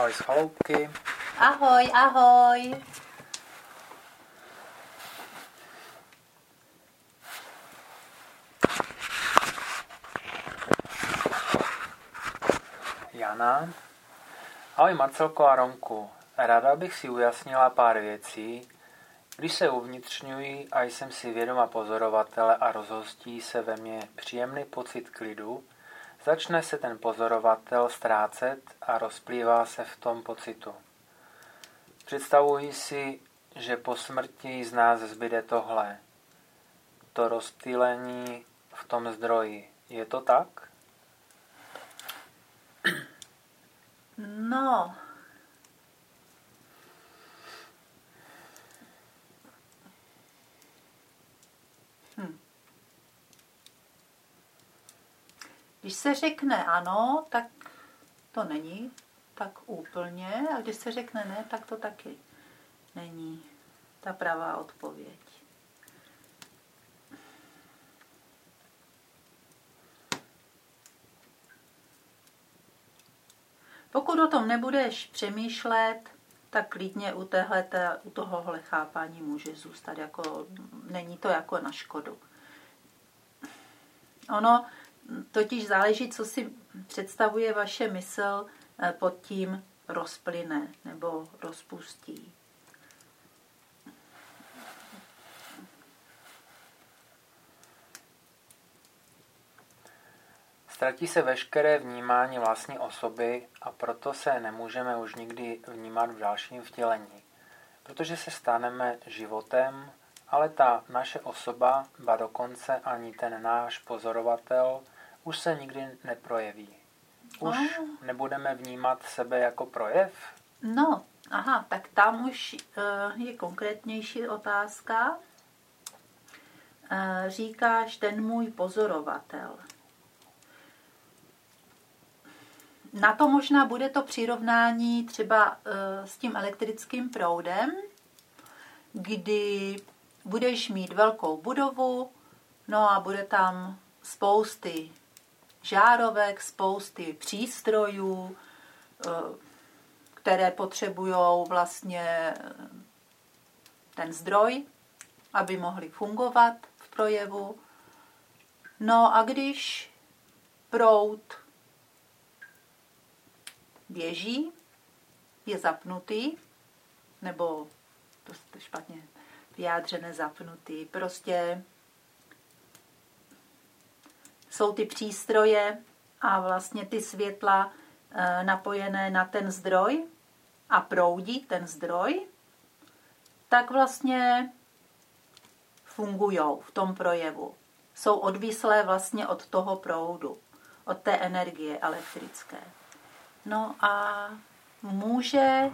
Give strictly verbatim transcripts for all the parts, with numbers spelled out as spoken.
Ahoj z chaloupky. Ahoj, ahoj. Jana. Ahoj Marcelko a Romku. Ráda bych si ujasnila pár věcí. Když se uvnitřňuji a jsem si vědoma pozorovatele a rozhostí se ve mně příjemný pocit klidu, začne se ten pozorovatel ztrácet a rozplývá se v tom pocitu. Představuji si, že po smrti z nás zbyde tohle. To rozptýlení v tom zdroji. Je to tak? No. Hm. Když se řekne ano, tak to není tak úplně. A když se řekne ne, tak to taky není ta pravá odpověď. Pokud o tom nebudeš přemýšlet, tak klidně u, téhleté, u tohohle chápání může zůstat. Jako, není to jako na škodu. Ono totiž záleží, co si představuje vaše mysl pod tím rozplyne nebo rozpustí. Ztratí se veškeré vnímání vlastní osoby a proto se nemůžeme už nikdy vnímat v dalším vtělení. Protože se staneme životem, ale ta naše osoba, ba dokonce ani ten náš pozorovatel, už se nikdy neprojeví. Už oh. nebudeme vnímat sebe jako projev? No, aha, tak tam už uh, je konkrétnější otázka. Uh, říkáš ten můj pozorovatel. Na to možná bude to přirovnání třeba uh, s tím elektrickým proudem, kdy budeš mít velkou budovu, no a bude tam spousty žárovek, spousty přístrojů, uh, které potřebují vlastně ten zdroj, aby mohly fungovat v projevu. No a když proud běží, je zapnutý, nebo to špatně vyjádřené zapnutý, prostě jsou ty přístroje a vlastně ty světla e, napojené na ten zdroj a proudí ten zdroj, tak vlastně fungujou v tom projevu. Jsou odvislé vlastně od toho proudu, od té energie elektrické. No a může,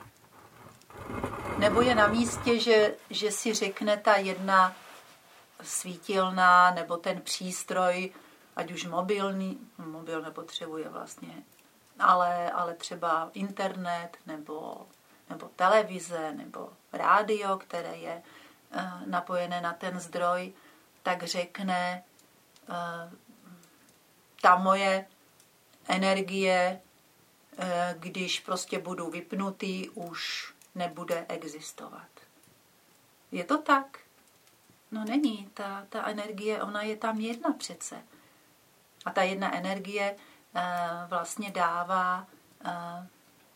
nebo je na místě, že, že si řekne ta jedna svítilna nebo ten přístroj, ať už mobilní, mobil nepotřebuje vlastně, ale, ale třeba internet nebo, nebo televize nebo rádio, které je uh, napojené na ten zdroj, tak řekne, uh, ta moje energie, když prostě budu vypnutý, už nebude existovat. Je to tak? No není. Ta, ta energie, ona je tam jedna přece. A ta jedna energie uh, vlastně dává uh,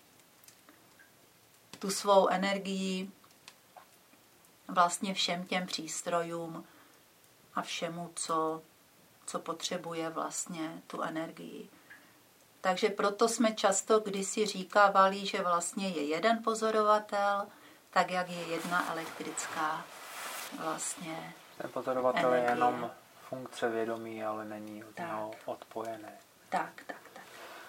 tu svou energii vlastně všem těm přístrojům a všemu, co, co potřebuje vlastně tu energii. Takže proto jsme často kdysi říkávali, že vlastně je jeden pozorovatel, tak jak je jedna elektrická vlastně ten pozorovatel energie. Je jenom funkce vědomí, ale není od něho odpojené. Tak, tak, tak.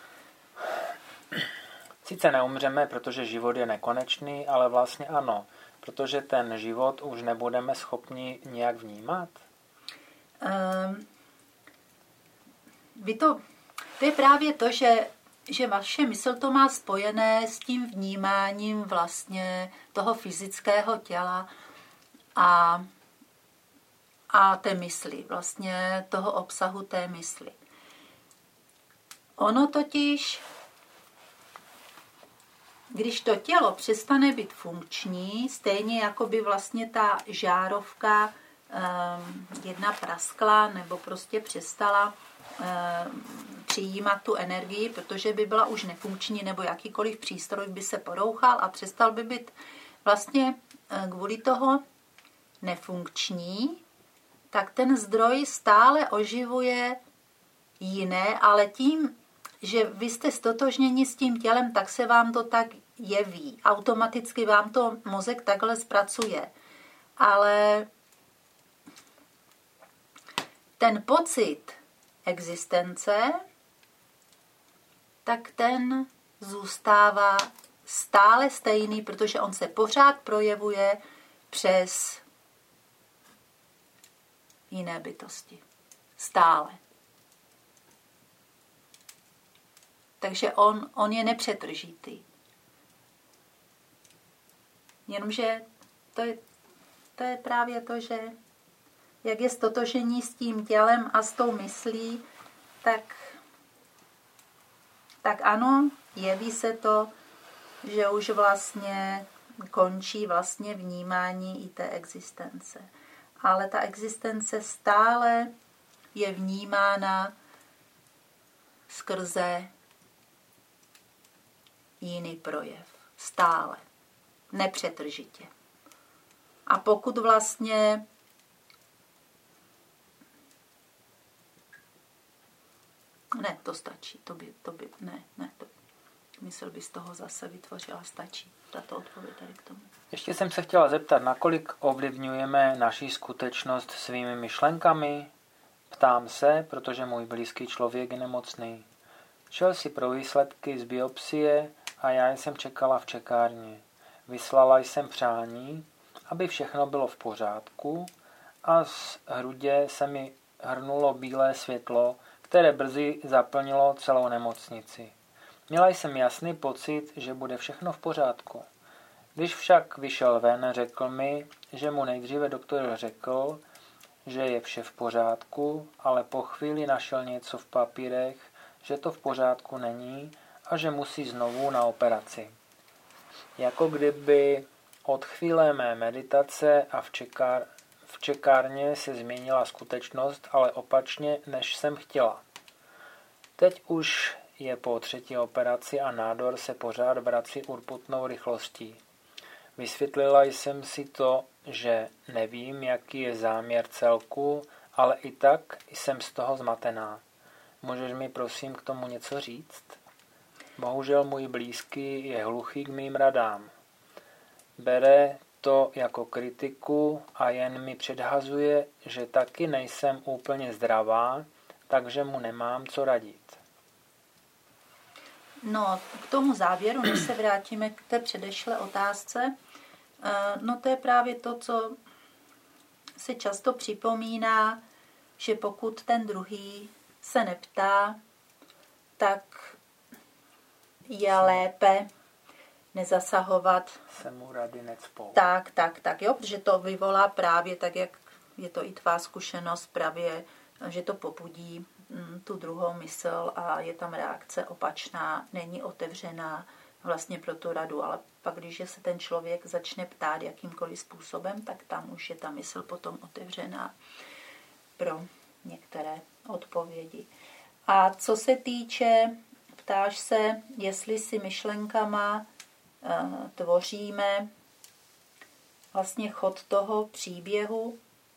Sice neumřeme, protože život je nekonečný, ale vlastně ano, protože ten život už nebudeme schopni nějak vnímat? Um, vy to... To je právě to, že, že vaše mysl to má spojené s tím vnímáním vlastně toho fyzického těla a, a té mysli, vlastně toho obsahu té mysli. Ono totiž když to tělo přestane být funkční, stejně jako by vlastně ta žárovka um, jedna praskla nebo prostě přestala um, přijímat tu energii, protože by byla už nefunkční nebo jakýkoliv přístroj by se porouchal a přestal by být vlastně kvůli toho nefunkční, tak ten zdroj stále oživuje jiné, ale tím, že vy jste stotožněni s tím tělem, tak se vám to tak jeví. Automaticky vám to mozek takhle zpracuje. Ale ten pocit existence, tak ten zůstává stále stejný, protože on se pořád projevuje přes jiné bytosti. Stále. Takže on, on je nepřetržitý. Jenomže to je, to je právě to, že jak je stotožení s tím tělem a s tou myslí, tak, tak ano, jeví se to, že už vlastně končí vlastně vnímání i té existence. Ale ta existence stále je vnímána skrze jiný projev. Stále. Nepřetržitě. A pokud vlastně ne, to stačí. To by, to by, ne, ne, to mysl by z toho zase vytvořila, stačí. Tato odpověď tady k tomu. Ještě jsem se chtěla zeptat, nakolik ovlivňujeme naši skutečnost svými myšlenkami? Ptám se, protože můj blízký člověk je nemocný. Šel si pro výsledky z biopsie a já jsem čekala v čekárně. Vyslala jsem přání, aby všechno bylo v pořádku a z hrudě se mi hrnulo bílé světlo, které brzy zaplnilo celou nemocnici. Měla jsem jasný pocit, že bude všechno v pořádku. Když však vyšel ven, řekl mi, že mu nejdříve doktor řekl, že je vše v pořádku, ale po chvíli našel něco v papírech, že to v pořádku není a že musí znovu na operaci. Jako kdyby od chvíle mé meditace a v, čekár, v čekárně se změnila skutečnost, ale opačně, než jsem chtěla. Teď už je po třetí operaci a nádor se pořád vrací urputnou rychlostí. Vysvětlila jsem si to, že nevím, jaký je záměr celku, ale i tak jsem z toho zmatená. Můžeš mi prosím k tomu něco říct? Bohužel můj blízký je hluchý k mým radám. Bere to jako kritiku a jen mi předhazuje, že taky nejsem úplně zdravá, takže mu nemám co radit. No, k tomu závěru, než se vrátíme k té předešlé otázce, no to je právě to, co se často připomíná, že pokud ten druhý se neptá, tak je lépe nezasahovat. Se mu rady necpou. Tak, tak, tak, jo, protože to vyvolá právě tak, jak je to i tvá zkušenost, právě, že to pobudí tu druhou mysl a je tam reakce opačná, není otevřená vlastně pro tu radu, ale pak, když se ten člověk začne ptát jakýmkoliv způsobem, tak tam už je ta mysl potom otevřená pro některé odpovědi. A co se týče, ptáš se, jestli si myšlenkama uh, tvoříme vlastně chod toho příběhu.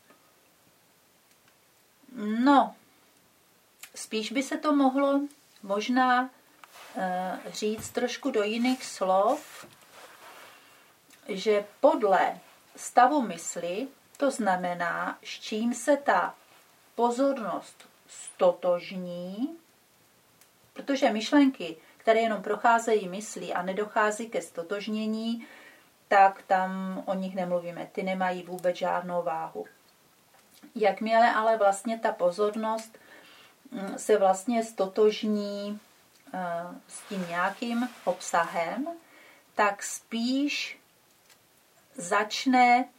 No, spíš by se to mohlo možná uh, říct trošku do jiných slov, že podle stavu mysli, to znamená, s čím se ta pozornost stotožní, protože myšlenky, které jenom procházejí myslí a nedochází ke stotožnění, tak tam o nich nemluvíme. Ty nemají vůbec žádnou váhu. Jakmile ale vlastně ta pozornost se vlastně stotožní s tím nějakým obsahem, tak spíš začne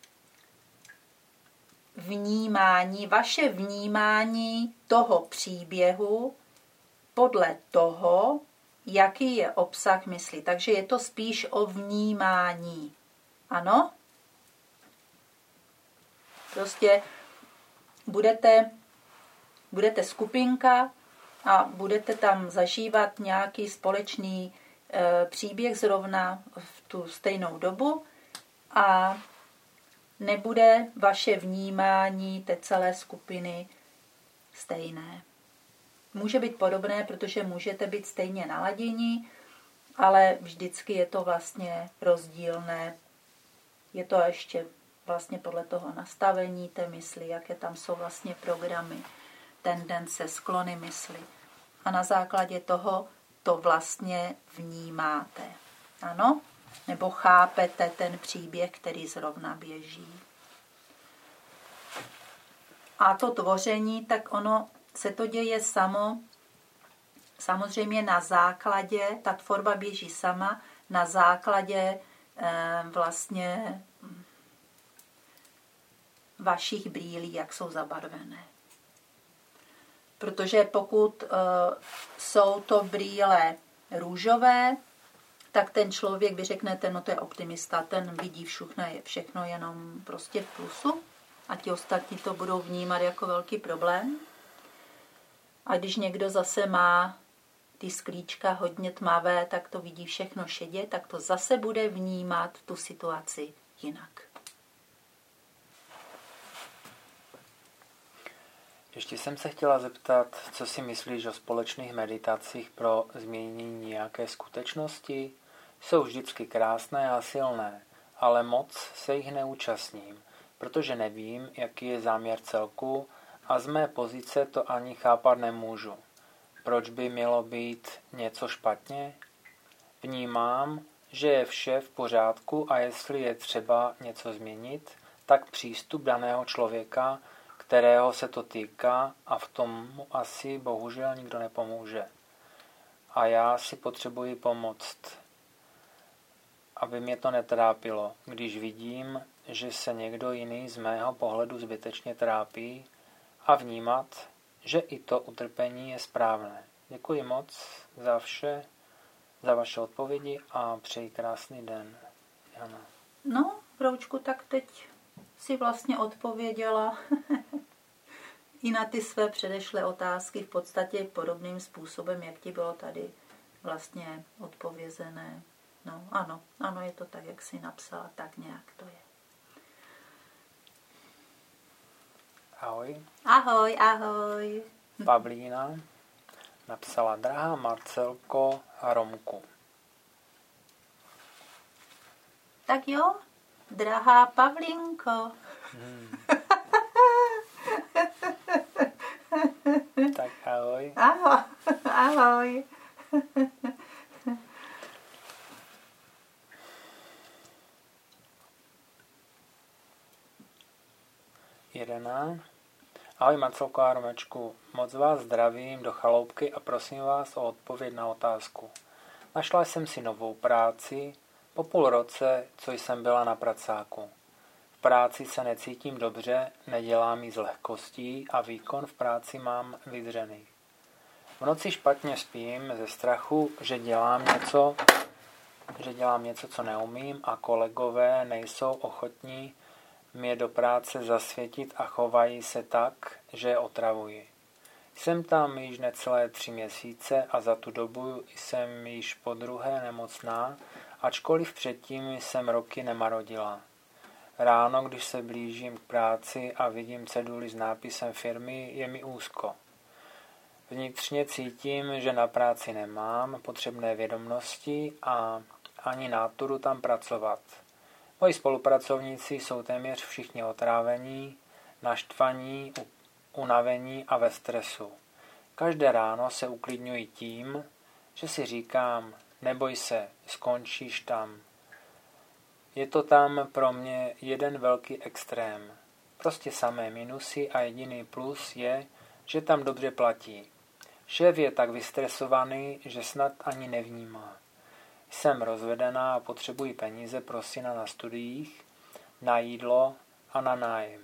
vnímání, vaše vnímání toho příběhu podle toho, jaký je obsah mysli. Takže je to spíš o vnímání. Ano? Prostě budete, budete skupinka a budete tam zažívat nějaký společný e, příběh zrovna v tu stejnou dobu a nebude vaše vnímání té celé skupiny stejné. Může být podobné, protože můžete být stejně naladění, ale vždycky je to vlastně rozdílné. Je to ještě vlastně podle toho nastavení té mysli, jaké tam jsou vlastně programy, tendence, sklony mysli. A na základě toho to vlastně vnímáte. Ano? Nebo chápete ten příběh, který zrovna běží. A to tvoření, tak ono se to děje samo, samozřejmě na základě, ta tvorba běží sama, na základě eh, vlastně vašich brýlí, jak jsou zabarvené. Protože pokud uh, jsou to brýle růžové, tak ten člověk, vy řeknete, no to je optimista, ten vidí všechno, je všechno jenom prostě v plusu a ti ostatní to budou vnímat jako velký problém. A když někdo zase má ty sklíčka hodně tmavé, tak to vidí všechno šedě, tak to zase bude vnímat tu situaci jinak. Ještě jsem se chtěla zeptat, co si myslíš o společných meditacích pro změnění nějaké skutečnosti? Jsou vždycky krásné a silné, ale moc se jich neúčastním, protože nevím, jaký je záměr celku a z mé pozice to ani chápat nemůžu. Proč by mělo být něco špatně? Vnímám, že je vše v pořádku a jestli je třeba něco změnit, tak přístup daného člověka, kterého se to týká, a v tom mu asi bohužel nikdo nepomůže. A já si potřebuji pomoct, aby mě to netrápilo, když vidím, že se někdo jiný z mého pohledu zbytečně trápí, a vnímat, že i to utrpení je správné. Děkuji moc za vše, za vaše odpovědi a přeji krásný den. Jana. No, Broučku, tak teď si vlastně odpověděla i na ty své předešlé otázky v podstatě podobným způsobem, jak ti bylo tady vlastně odpovězené. No, ano, ano, je to tak, jak jsi napsala, tak nějak to je. Ahoj. Ahoj, ahoj. Pavlína napsala: drahá Marcelko a Romku. Tak jo, drahá Pavlínko. Hmm. Tak ahoj. Ahoj, ahoj. Irena. Ahoj Marcelko a Romečku, moc vás zdravím do chaloupky a prosím vás o odpověď na otázku. Našla jsem si novou práci po půl roce, co jsem byla na pracáku. V práci se necítím dobře, nedělám ji s lehkostí a výkon v práci mám vydřený. V noci špatně spím ze strachu, že dělám něco, že dělám něco, co neumím, a kolegové nejsou ochotní mě do práce zasvětit a chovají se tak, že je otravuji. Jsem tam již necelé tři měsíce a za tu dobu jsem již podruhé nemocná, ačkoliv předtím jsem roky nemarodila. Ráno, když se blížím k práci a vidím ceduli s nápisem firmy, je mi úzko. Vnitřně cítím, že na práci nemám potřebné vědomnosti a ani náturu tam pracovat. Moji spolupracovníci jsou téměř všichni otrávení, naštvaní, unavení a ve stresu. Každé ráno se uklidňuji tím, že si říkám, neboj se, skončíš tam. Je to tam pro mě jeden velký extrém. Prostě samé minusy a jediný plus je, že tam dobře platí. Šéf je tak vystresovaný, že snad ani nevnímá. Jsem rozvedená a potřebuji peníze pro syna na studiích, na jídlo a na nájem.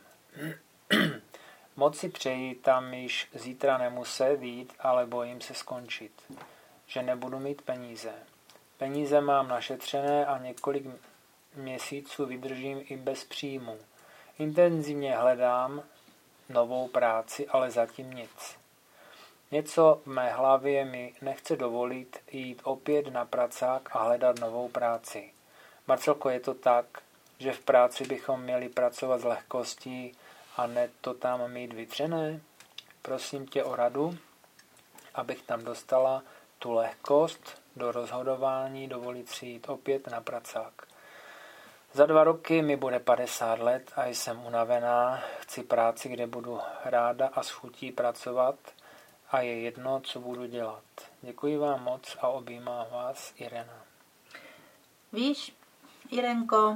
Moc si přeji tam již zítra nemuset jít, ale bojím se skončit. že nebudu mít peníze. Peníze mám našetřené a několik měsíců vydržím i bez příjmu. Intenzivně hledám novou práci, ale zatím nic. Něco v mé hlavě mi nechce dovolit jít opět na pracák a hledat novou práci. Marcelko, je to tak, že v práci bychom měli pracovat s lehkostí a ne to tam mít vytřené? Prosím tě o radu, abych tam dostala tu lehkost do rozhodování, dovolit si jít opět na pracák. Za dva roky mi bude padesát let a jsem unavená, chci práci, kde budu ráda a s chutí pracovat a je jedno, co budu dělat. Děkuji vám moc a objímám vás, Irena. Víš, Irenko,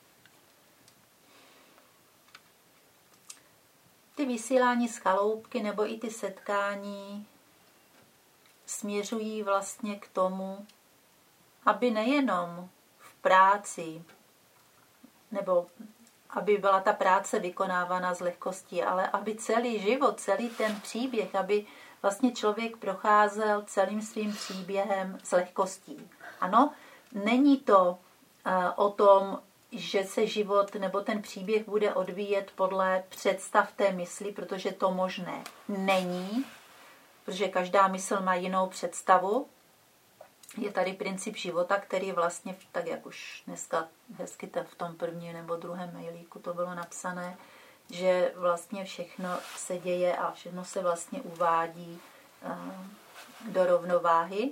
ty vysílání z chaloupky nebo i ty setkání směřují vlastně k tomu, aby nejenom v práci, nebo aby byla ta práce vykonávána s lehkostí, ale aby celý život, celý ten příběh, aby vlastně člověk procházel celým svým příběhem s lehkostí. Ano, není to uh, o tom, že se život nebo ten příběh bude odvíjet podle představ té mysli, protože to možné není, protože každá mysl má jinou představu. Je tady princip života, který vlastně, tak jak už dneska hezky v tom prvním nebo druhém mailíku to bylo napsané, že vlastně všechno se děje a všechno se vlastně uvádí do rovnováhy.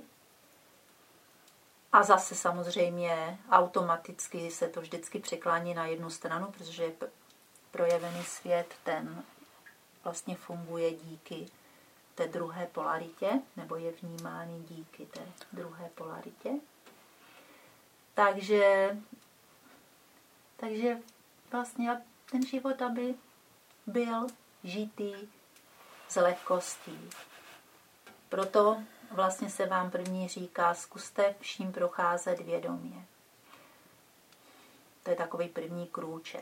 A zase samozřejmě automaticky se to vždycky překlání na jednu stranu, protože je projevený svět, ten vlastně funguje díky té druhé polaritě, nebo je vnímány díky té druhé polaritě. Takže, takže vlastně ten život, aby byl žitý s lehkostí. Proto vlastně se vám první říká, zkuste vším procházet vědomě. To je takový první krůček.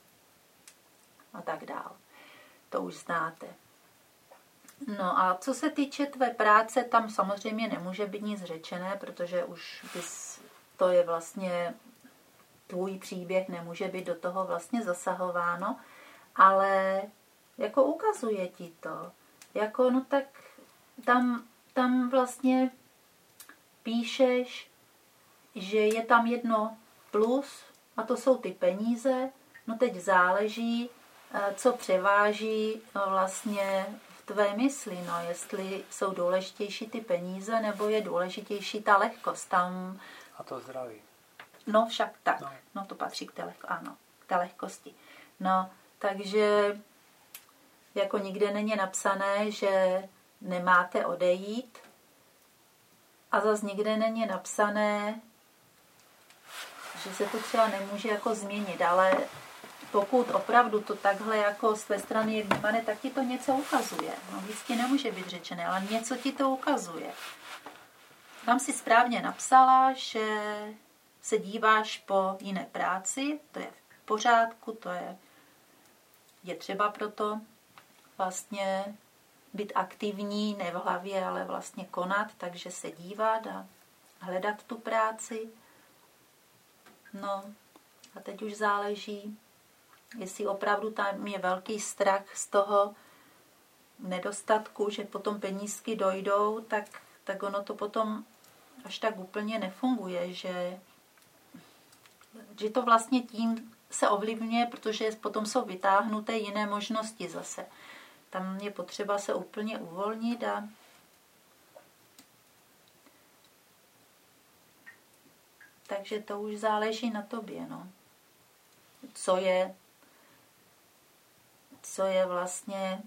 A tak dál. To už znáte. No a co se týče tvé práce, tam samozřejmě nemůže být nic řečené, protože už bys, to je vlastně tvůj příběh, nemůže být do toho vlastně zasahováno, ale jako ukazuje ti to. Jako, no tak tam, tam vlastně píšeš, že je tam jedno plus a to jsou ty peníze, no teď záleží, co převáží vlastně v tvé mysli, no jestli jsou důležitější ty peníze, nebo je důležitější ta lehkost. Tam... A to zdraví. No však tak, no, no to patří k té, lehko... ano, k té lehkosti. No, takže jako nikde není napsané, že nemáte odejít a zase nikde není napsané, že se to třeba nemůže jako změnit, ale pokud opravdu to takhle jako z tvé strany je vnímané, tak ti to něco ukazuje. No víc ti nemůže být řečené, ale něco ti to ukazuje. Tam si správně napsala, že se díváš po jiné práci, to je v pořádku, to je, je třeba proto vlastně být aktivní, ne v hlavě, ale vlastně konat, takže se dívat a hledat tu práci. No a teď už záleží, jestli opravdu tam je velký strach z toho nedostatku, že potom penízky dojdou, tak, tak ono to potom až tak úplně nefunguje, že, že to vlastně tím se ovlivňuje, protože potom jsou vytáhnuté jiné možnosti zase. Tam je potřeba se úplně uvolnit a takže to už záleží na tobě, no. Co je co je vlastně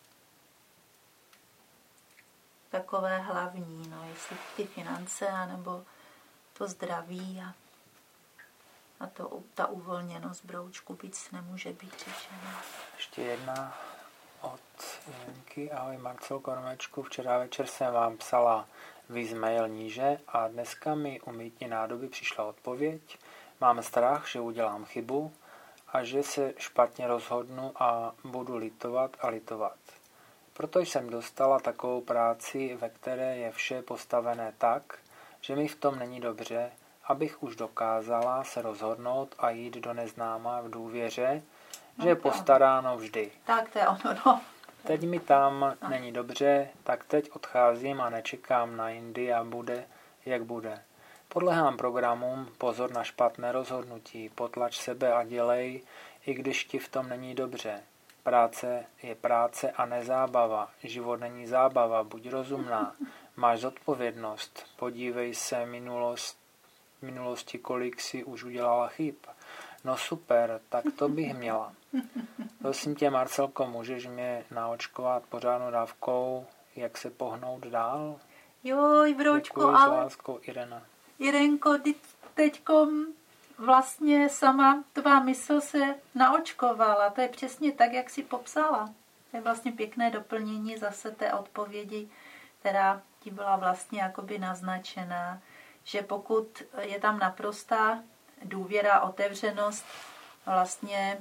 takové hlavní, no, jestli ty finance, anebo to zdraví a, a to, ta uvolněnost broučku víc nemůže být řečena. Ještě jedna od Jenky. Ahoj Marcelko, Romečku, včera večer jsem vám psala víc mail níže a dneska mi u mýtní nádoby přišla odpověď. Mám strach, že udělám chybu a že se špatně rozhodnu a budu litovat a litovat. Proto jsem dostala takovou práci, ve které je vše postavené tak, že mi v tom není dobře, abych už dokázala se rozhodnout a jít do neznáma v důvěře, no, že je postaráno vždy. Tak to je ono, no. Teď mi tam no. není dobře, tak teď odcházím a nečekám na jindy a bude, jak bude. Podlehám programům, pozor na špatné rozhodnutí, potlač sebe a dělej, i když ti v tom není dobře. Práce je práce a nezábava. Život není zábava, buď rozumná. Máš zodpovědnost. Podívej se minulost, minulosti, kolik si už udělala chyb. No super, tak to bych měla. Prosím tě, Marcelko, můžeš mě naočkovat pořádnou dávkou, jak se pohnout dál? Joj, Vročko, děkuji, ale... s láskou, Irena. Irenko, ty teďkom vlastně sama tvá mysl se naočkovala. To je přesně tak, jak jsi popsala. To je vlastně pěkné doplnění zase té odpovědi, která ti byla vlastně jakoby naznačená, že pokud je tam naprostá důvěra, otevřenost vlastně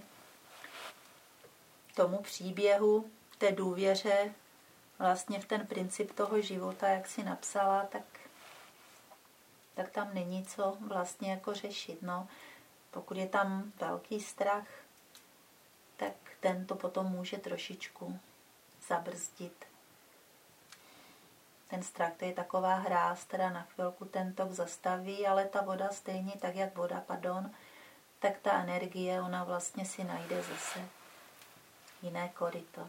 tomu příběhu, té důvěře, vlastně v ten princip toho života, jak jsi napsala, tak, tak tam není co vlastně jako řešit. No. Pokud je tam velký strach, tak ten to potom může trošičku zabrzdit. Ten strach, to je taková hráz, teda na chvilku ten tok zastaví, ale ta voda stejně, tak jak voda, pardon, tak ta energie, ona vlastně si najde zase jiné koryto.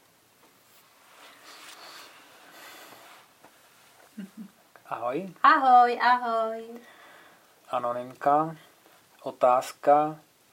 Ahoj. Ahoj, ahoj. Anonymka, otázka,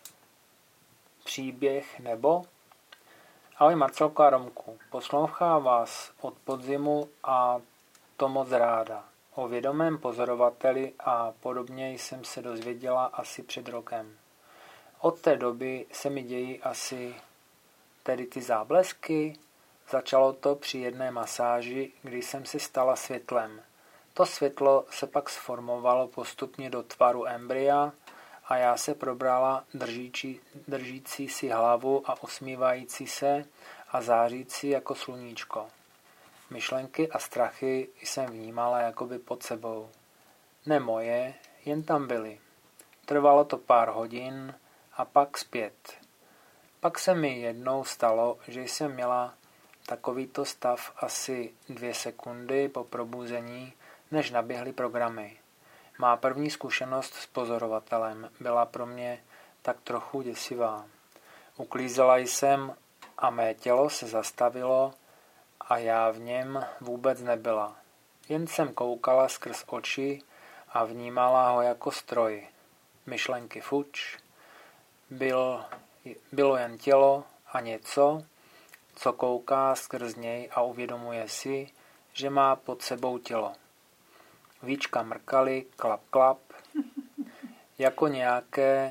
příběh nebo? Ahoj Marcelko a Romku, poslouchám vás od podzimu a to moc ráda. O vědomém pozorovateli a podobně jsem se dozvěděla asi před rokem. Od té doby se mi dějí asi tedy ty záblesky. Začalo to při jedné masáži, kdy jsem se stala světlem. To světlo se pak sformovalo postupně do tvaru embrya a já se probrala držící, držící si hlavu a usmívající se a zářící jako sluníčko. Myšlenky a strachy jsem vnímala jakoby pod sebou. Ne moje, jen tam byly. Trvalo to pár hodin a pak zpět. Pak se mi jednou stalo, že jsem měla takovýto stav asi dvě sekundy po probuzení, než naběhly programy. Má první zkušenost s pozorovatelem byla pro mě tak trochu děsivá. Uklízela jsem a mé tělo se zastavilo a já v něm vůbec nebyla. Jen jsem koukala skrz oči a vnímala ho jako stroj. Myšlenky fuč, byl, bylo jen tělo a něco, co kouká skrz něj a uvědomuje si, že má pod sebou tělo. Víčka mrkaly, klap, klap, jako nějaké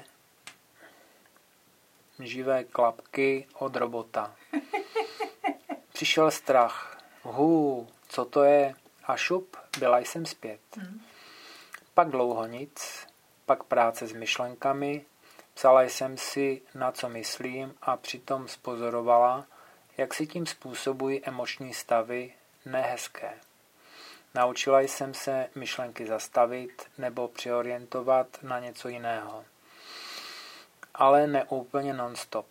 živé klapky od robota. Přišel strach. Hů, co to je? A šup, byla jsem zpět. Pak dlouho nic, pak práce s myšlenkami, psala jsem si, na co myslím a přitom spozorovala, jak si tím způsobují emoční stavy nehezké. Naučila jsem se myšlenky zastavit nebo přeorientovat na něco jiného. Ale ne úplně non-stop.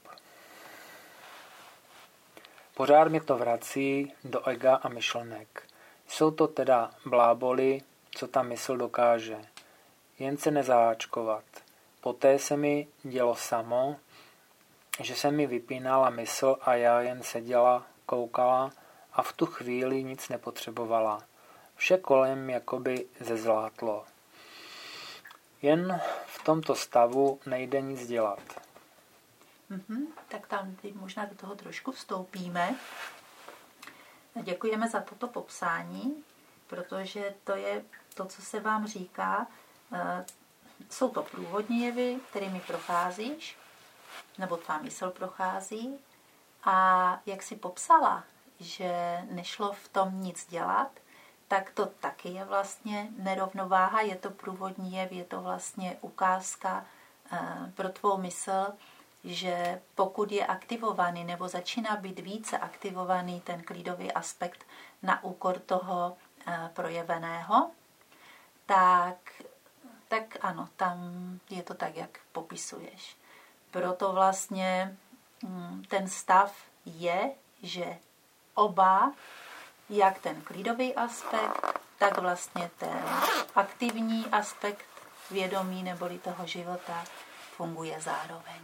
Pořád mě to vrací do ega a myšlenek. Jsou to teda bláboli, co ta mysl dokáže. Jen se nezaháčkovat. Poté se mi dělo samo, že se mi vypínala mysl a já jen seděla, koukala a v tu chvíli nic nepotřebovala. Vše kolem jakoby zezlátlo. Jen v tomto stavu nejde nic dělat. Mm-hmm, tak tam možná do toho trošku vstoupíme. Děkujeme za toto popsání, protože to je to, co se vám říká. Jsou to průvodní jevy, kterými procházíš, nebo tvá mysl prochází. A jak jsi popsala, že nešlo v tom nic dělat, tak to taky je vlastně nerovnováha, je to průvodní jev, je to vlastně ukázka pro tvou mysl, že pokud je aktivovaný nebo začíná být více aktivovaný ten klidový aspekt na úkor toho projeveného, tak, tak ano, tam je to tak, jak popisuješ. Proto vlastně ten stav je, že oba, jak ten klidový aspekt, tak vlastně ten aktivní aspekt vědomí neboli toho života funguje zároveň.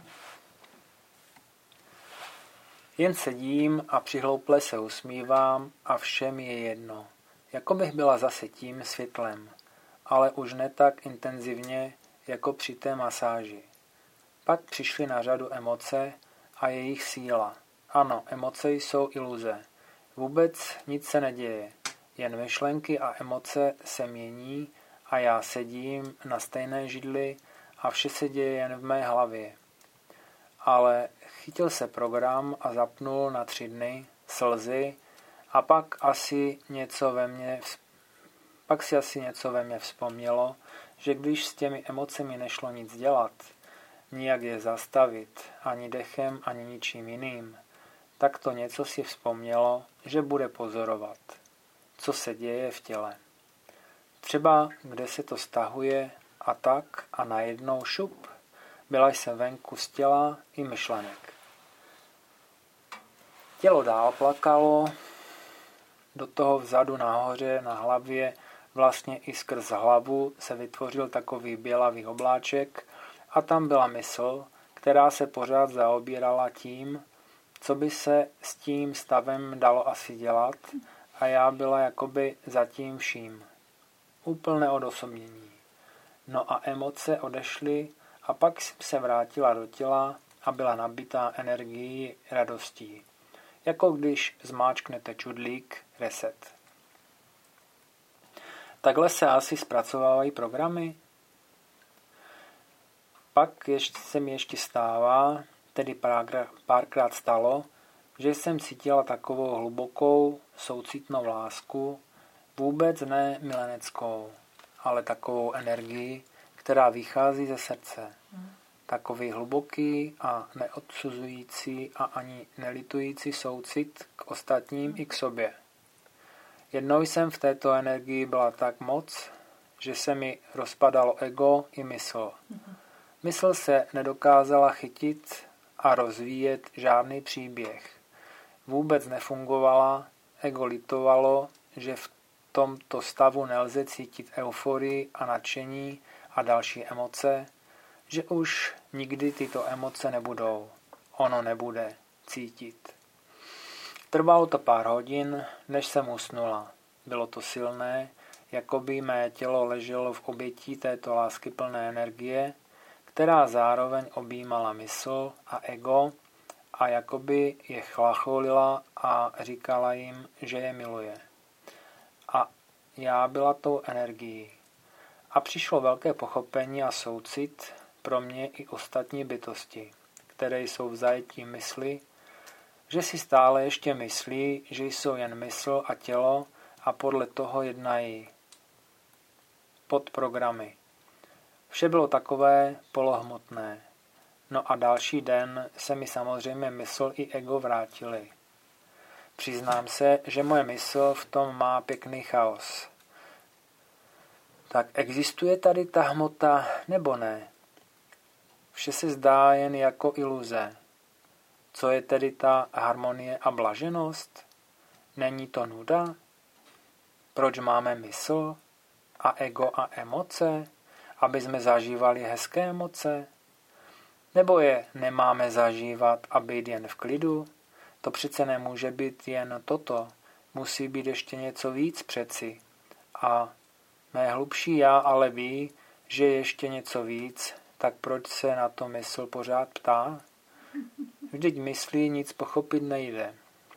Jen sedím a přihlouple se usmívám a všem je jedno. Jako bych byla zase tím světlem, ale už ne tak intenzivně, jako při té masáži. Pak přišly na řadu emoce a jejich síla. Ano, emoce jsou iluze. Vůbec nic se neděje. Jen myšlenky a emoce se mění a já sedím na stejné židli a vše se děje jen v mé hlavě. Ale chytil se program a zapnul na tři dny slzy a pak asi něco ve mně, pak si asi něco ve mně vzpomnělo, že když s těmi emocemi nešlo nic dělat, nijak je zastavit, ani dechem, ani ničím jiným, tak to něco si vzpomnělo, že bude pozorovat, co se děje v těle. Třeba kde se to stahuje a tak a najednou šup, byla jsem venku z těla i myšlenek. Tělo dál plakalo, do toho vzadu nahoře na hlavě, vlastně i skrz hlavu se vytvořil takový bělavý obláček a tam byla mysl, která se pořád zaobírala tím, co by se s tím stavem dalo asi dělat a já byla jakoby za tím vším. Úplné odosobnění. No a emoce odešly a pak jsem se vrátila do těla a byla nabitá energií, radostí. Jako když zmáčknete čudlík reset. Takhle se asi zpracovávají programy. Pak ještě, se mi ještě stává, tedy párkrát stalo, že jsem cítila takovou hlubokou soucitnou lásku, vůbec ne mileneckou, ale takovou energii, která vychází ze srdce. Hmm. Takový hluboký a neodsuzující a ani nelitující soucit k ostatním i k sobě. Jednou jsem v této energii byla tak moc, že se mi rozpadalo ego i mysl. Hmm. Mysl se nedokázala chytit a rozvíjet žádný příběh. Vůbec nefungovala, ego litovalo, že v tomto stavu nelze cítit euforii a nadšení a další emoce, že už nikdy tyto emoce nebudou. Ono nebude cítit. Trvalo to pár hodin, než jsem usnula. Bylo to silné, jako by mé tělo leželo v obětí této láskyplné energie, která zároveň objímala mysl a ego a jakoby je chlacholila a říkala jim, že je miluje. A já byla tou energií. A přišlo velké pochopení a soucit pro mě i ostatní bytosti, které jsou v zajetí mysli, že si stále ještě myslí, že jsou jen mysl a tělo a podle toho jednají pod programy. Vše bylo takové polohmotné. No a další den se mi samozřejmě mysl i ego vrátily. Přiznám se, že moje mysl v tom má pěkný chaos. Tak existuje tady ta hmota nebo ne? Vše se zdá jen jako iluze. Co je tedy ta harmonie a blaženost? Není to nuda? Proč máme mysl a ego a emoce? Aby jsme zažívali hezké emoce? Nebo je nemáme zažívat a být jen v klidu? To přece nemůže být jen toto. Musí být ještě něco víc přeci. A mé hlubší já ale ví, že je ještě něco víc, tak proč se na to mysl pořád ptá? Vždyť myslí nic pochopit nejde.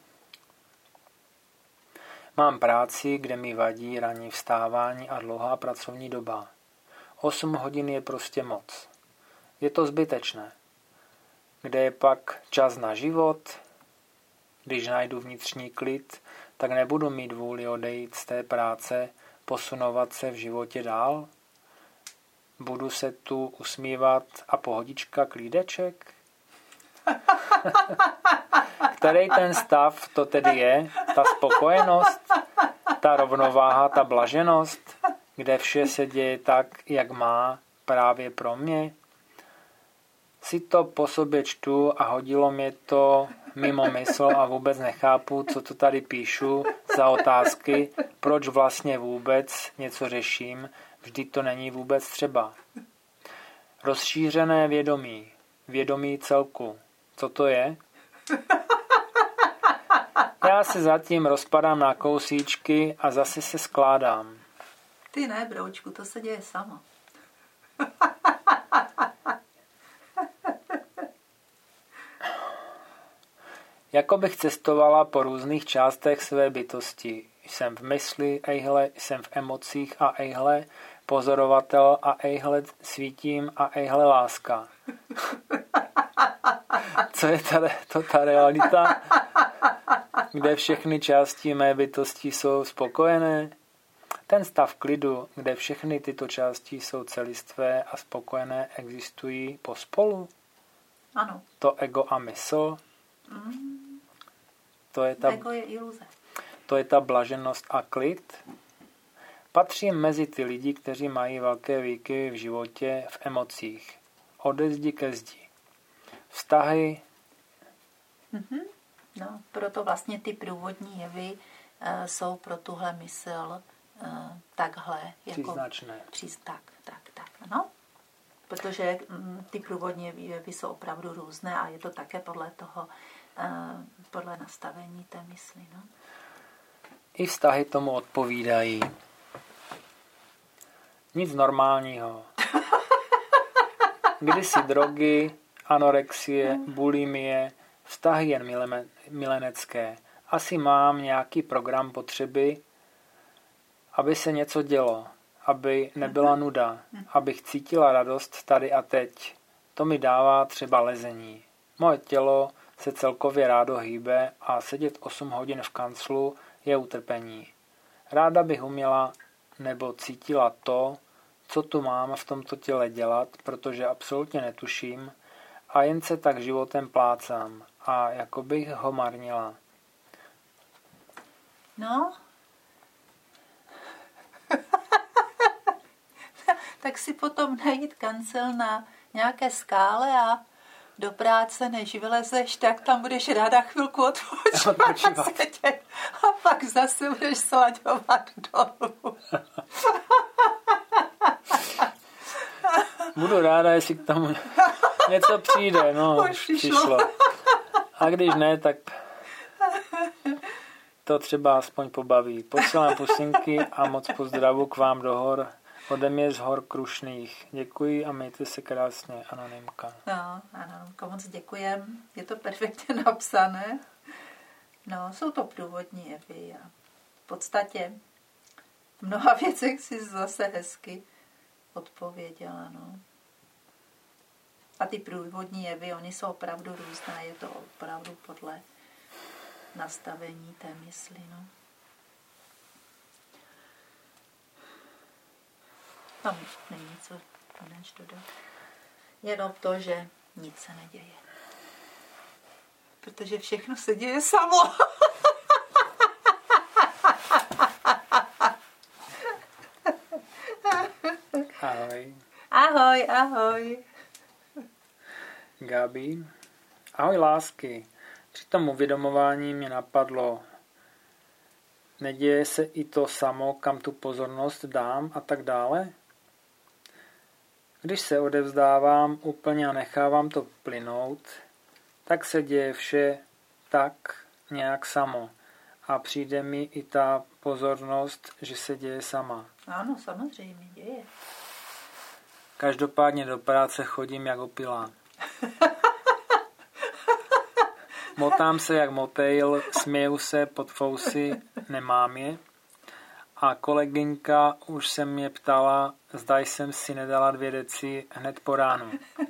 Mám práci, kde mi vadí ranní vstávání a dlouhá pracovní doba. Osm hodin je prostě moc. Je to zbytečné. Kde je pak čas na život? Když najdu vnitřní klid, tak nebudu mít vůli odejít z té práce, posunovat se v životě dál? Budu se tu usmívat a pohodička klídeček? Který ten stav to tedy je? Ta spokojenost? Ta rovnováha, ta blaženost? Kde vše se děje tak, jak má právě pro mě? Si to po sobě čtu a hodilo mě to mimo mysl a vůbec nechápu, co to tady píšu za otázky, proč vlastně vůbec něco řeším, vždyť to není vůbec třeba. Rozšířené vědomí, vědomí celku. Co to je? Já se zatím rozpadám na kousíčky a zase se skládám. Ty ne, broučku, to se děje samo. Jako bych cestovala po různých částech své bytosti. Jsem v mysli, ejhle, jsem v emocích a ejhle, pozorovatel a ejhle, svítím a ejhle, láska. Co je ta, to ta realita? Kde všechny části mé bytosti jsou spokojené? Ten stav klidu, kde všechny tyto části jsou celistvé a spokojené, existují pospolu? Ano. To ego a mysl? Mm. To je ta, ego je iluze. To je ta blaženost a klid? Patřím mezi ty lidi, kteří mají velké výkyvy v životě, v emocích. Ode zdi ke zdi. Vztahy. Mm-hmm. No, proto vlastně ty průvodní jevy uh, jsou pro tuhle mysl uh, takhle. Jako Příznačné. Příz, tak, tak, tak, ano. Protože mm, ty průvodní jevy jsou opravdu různé a je to také podle toho, uh, podle nastavení té mysli, no. I vztahy tomu odpovídají. Nic normálního. Kdysi drogy, anorexie, bulimie, vztahy jen mileme, milenecké. Asi mám nějaký program potřeby, aby se něco dělo, aby nebyla nuda, abych cítila radost tady a teď. To mi dává třeba lezení. Moje tělo se celkově rádo hýbe a sedět osm hodin v kanclu je utrpení. Ráda bych uměla nebo cítila to, co tu mám v tomto těle dělat, protože absolutně netuším a jen se tak životem plácám a jako bych ho marnila. No. Tak si potom najít kancel na nějaké skále a do práce, než vylezeš, tak tam budeš ráda chvilku odpočívat a pak zase budeš slaďovat dolů. Budu ráda, jestli k tomu něco přijde. No, už přišlo. A když ne, tak to třeba aspoň pobaví. Posílám pusinky a moc pozdravu k vám do hor. Ode mě z hor Krušných. Děkuji a mějte se krásně, Anonymka. No, Anonymko, moc děkujem. Je to perfektně napsané. No, jsou to průvodní jevy a v podstatě v mnoha věcech si zase hezky odpověděla, no. A ty průvodní jevy, oni jsou opravdu různé, je to opravdu podle nastavení té mysli, no. Tam není co než dodat. Jenom to, že nic se neděje. Protože všechno se děje samo. Ahoj. Ahoj, ahoj. Gabi. Ahoj, lásky. Při tom uvědomování mě napadlo, neděje se i to samo, kam tu pozornost dám a tak dále? Když se odevzdávám úplně a nechávám to plynout, tak se děje vše tak nějak samo. A přijde mi i ta pozornost, že se děje sama. Ano, samozřejmě, děje. Každopádně do práce chodím jak opilá. Motám se jak motejl, směju se pod fousy, nemám je. A kolegynka už se mě ptala, zda jsem si nedala dvě deci hned po ránu.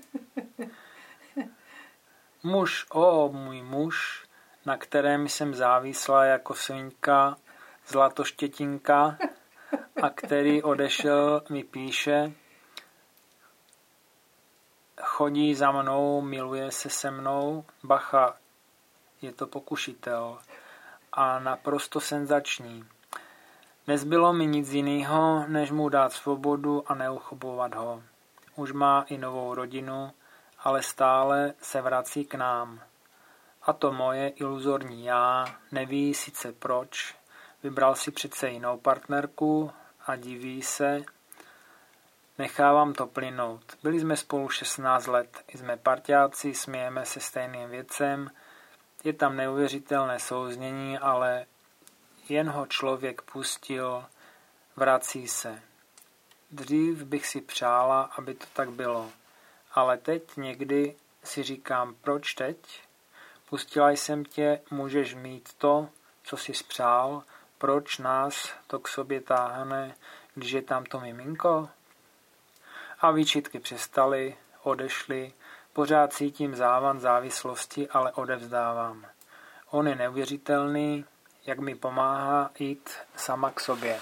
Muž, o můj muž, na kterém jsem závislá jako svinka, zlatoštětinka a který odešel, mi píše, chodí za mnou, miluje se se mnou, bacha, je to pokušitel a naprosto senzační. Nezbylo mi nic jiného, než mu dát svobodu a neuchobovat ho. Už má i novou rodinu, ale stále se vrací k nám. A to moje iluzorní já neví sice proč, vybral si přece jinou partnerku a diví se. Nechávám to plynout. Byli jsme spolu šestnáct let, jsme parťáci, smějeme se stejným věcem, je tam neuvěřitelné souznění, ale jen ho člověk pustil, vrací se. Dřív bych si přála, aby to tak bylo, ale teď někdy si říkám, proč teď? Pustila jsem tě, můžeš mít to, co jsi spřál, proč nás to k sobě táhne, když je tam to miminko? A výčitky přestaly, odešly, pořád cítím závan závislosti, ale odevzdávám. On je neuvěřitelný, jak mi pomáhá jít sama k sobě.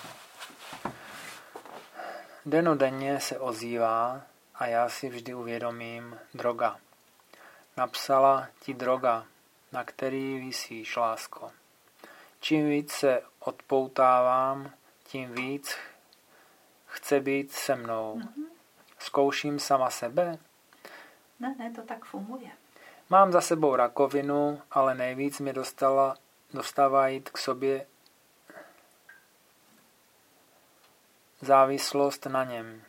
Denodenně se ozývá a já si vždy uvědomím droga. Napsala ti droga, na který visíš, lásko. Čím víc se odpoutávám, tím víc chce být se mnou. Mm-hmm. Zkouším sama sebe? Ne, ne, to tak funguje. Mám za sebou rakovinu, ale nejvíc mě dostala, dostává jít k sobě závislost na něm.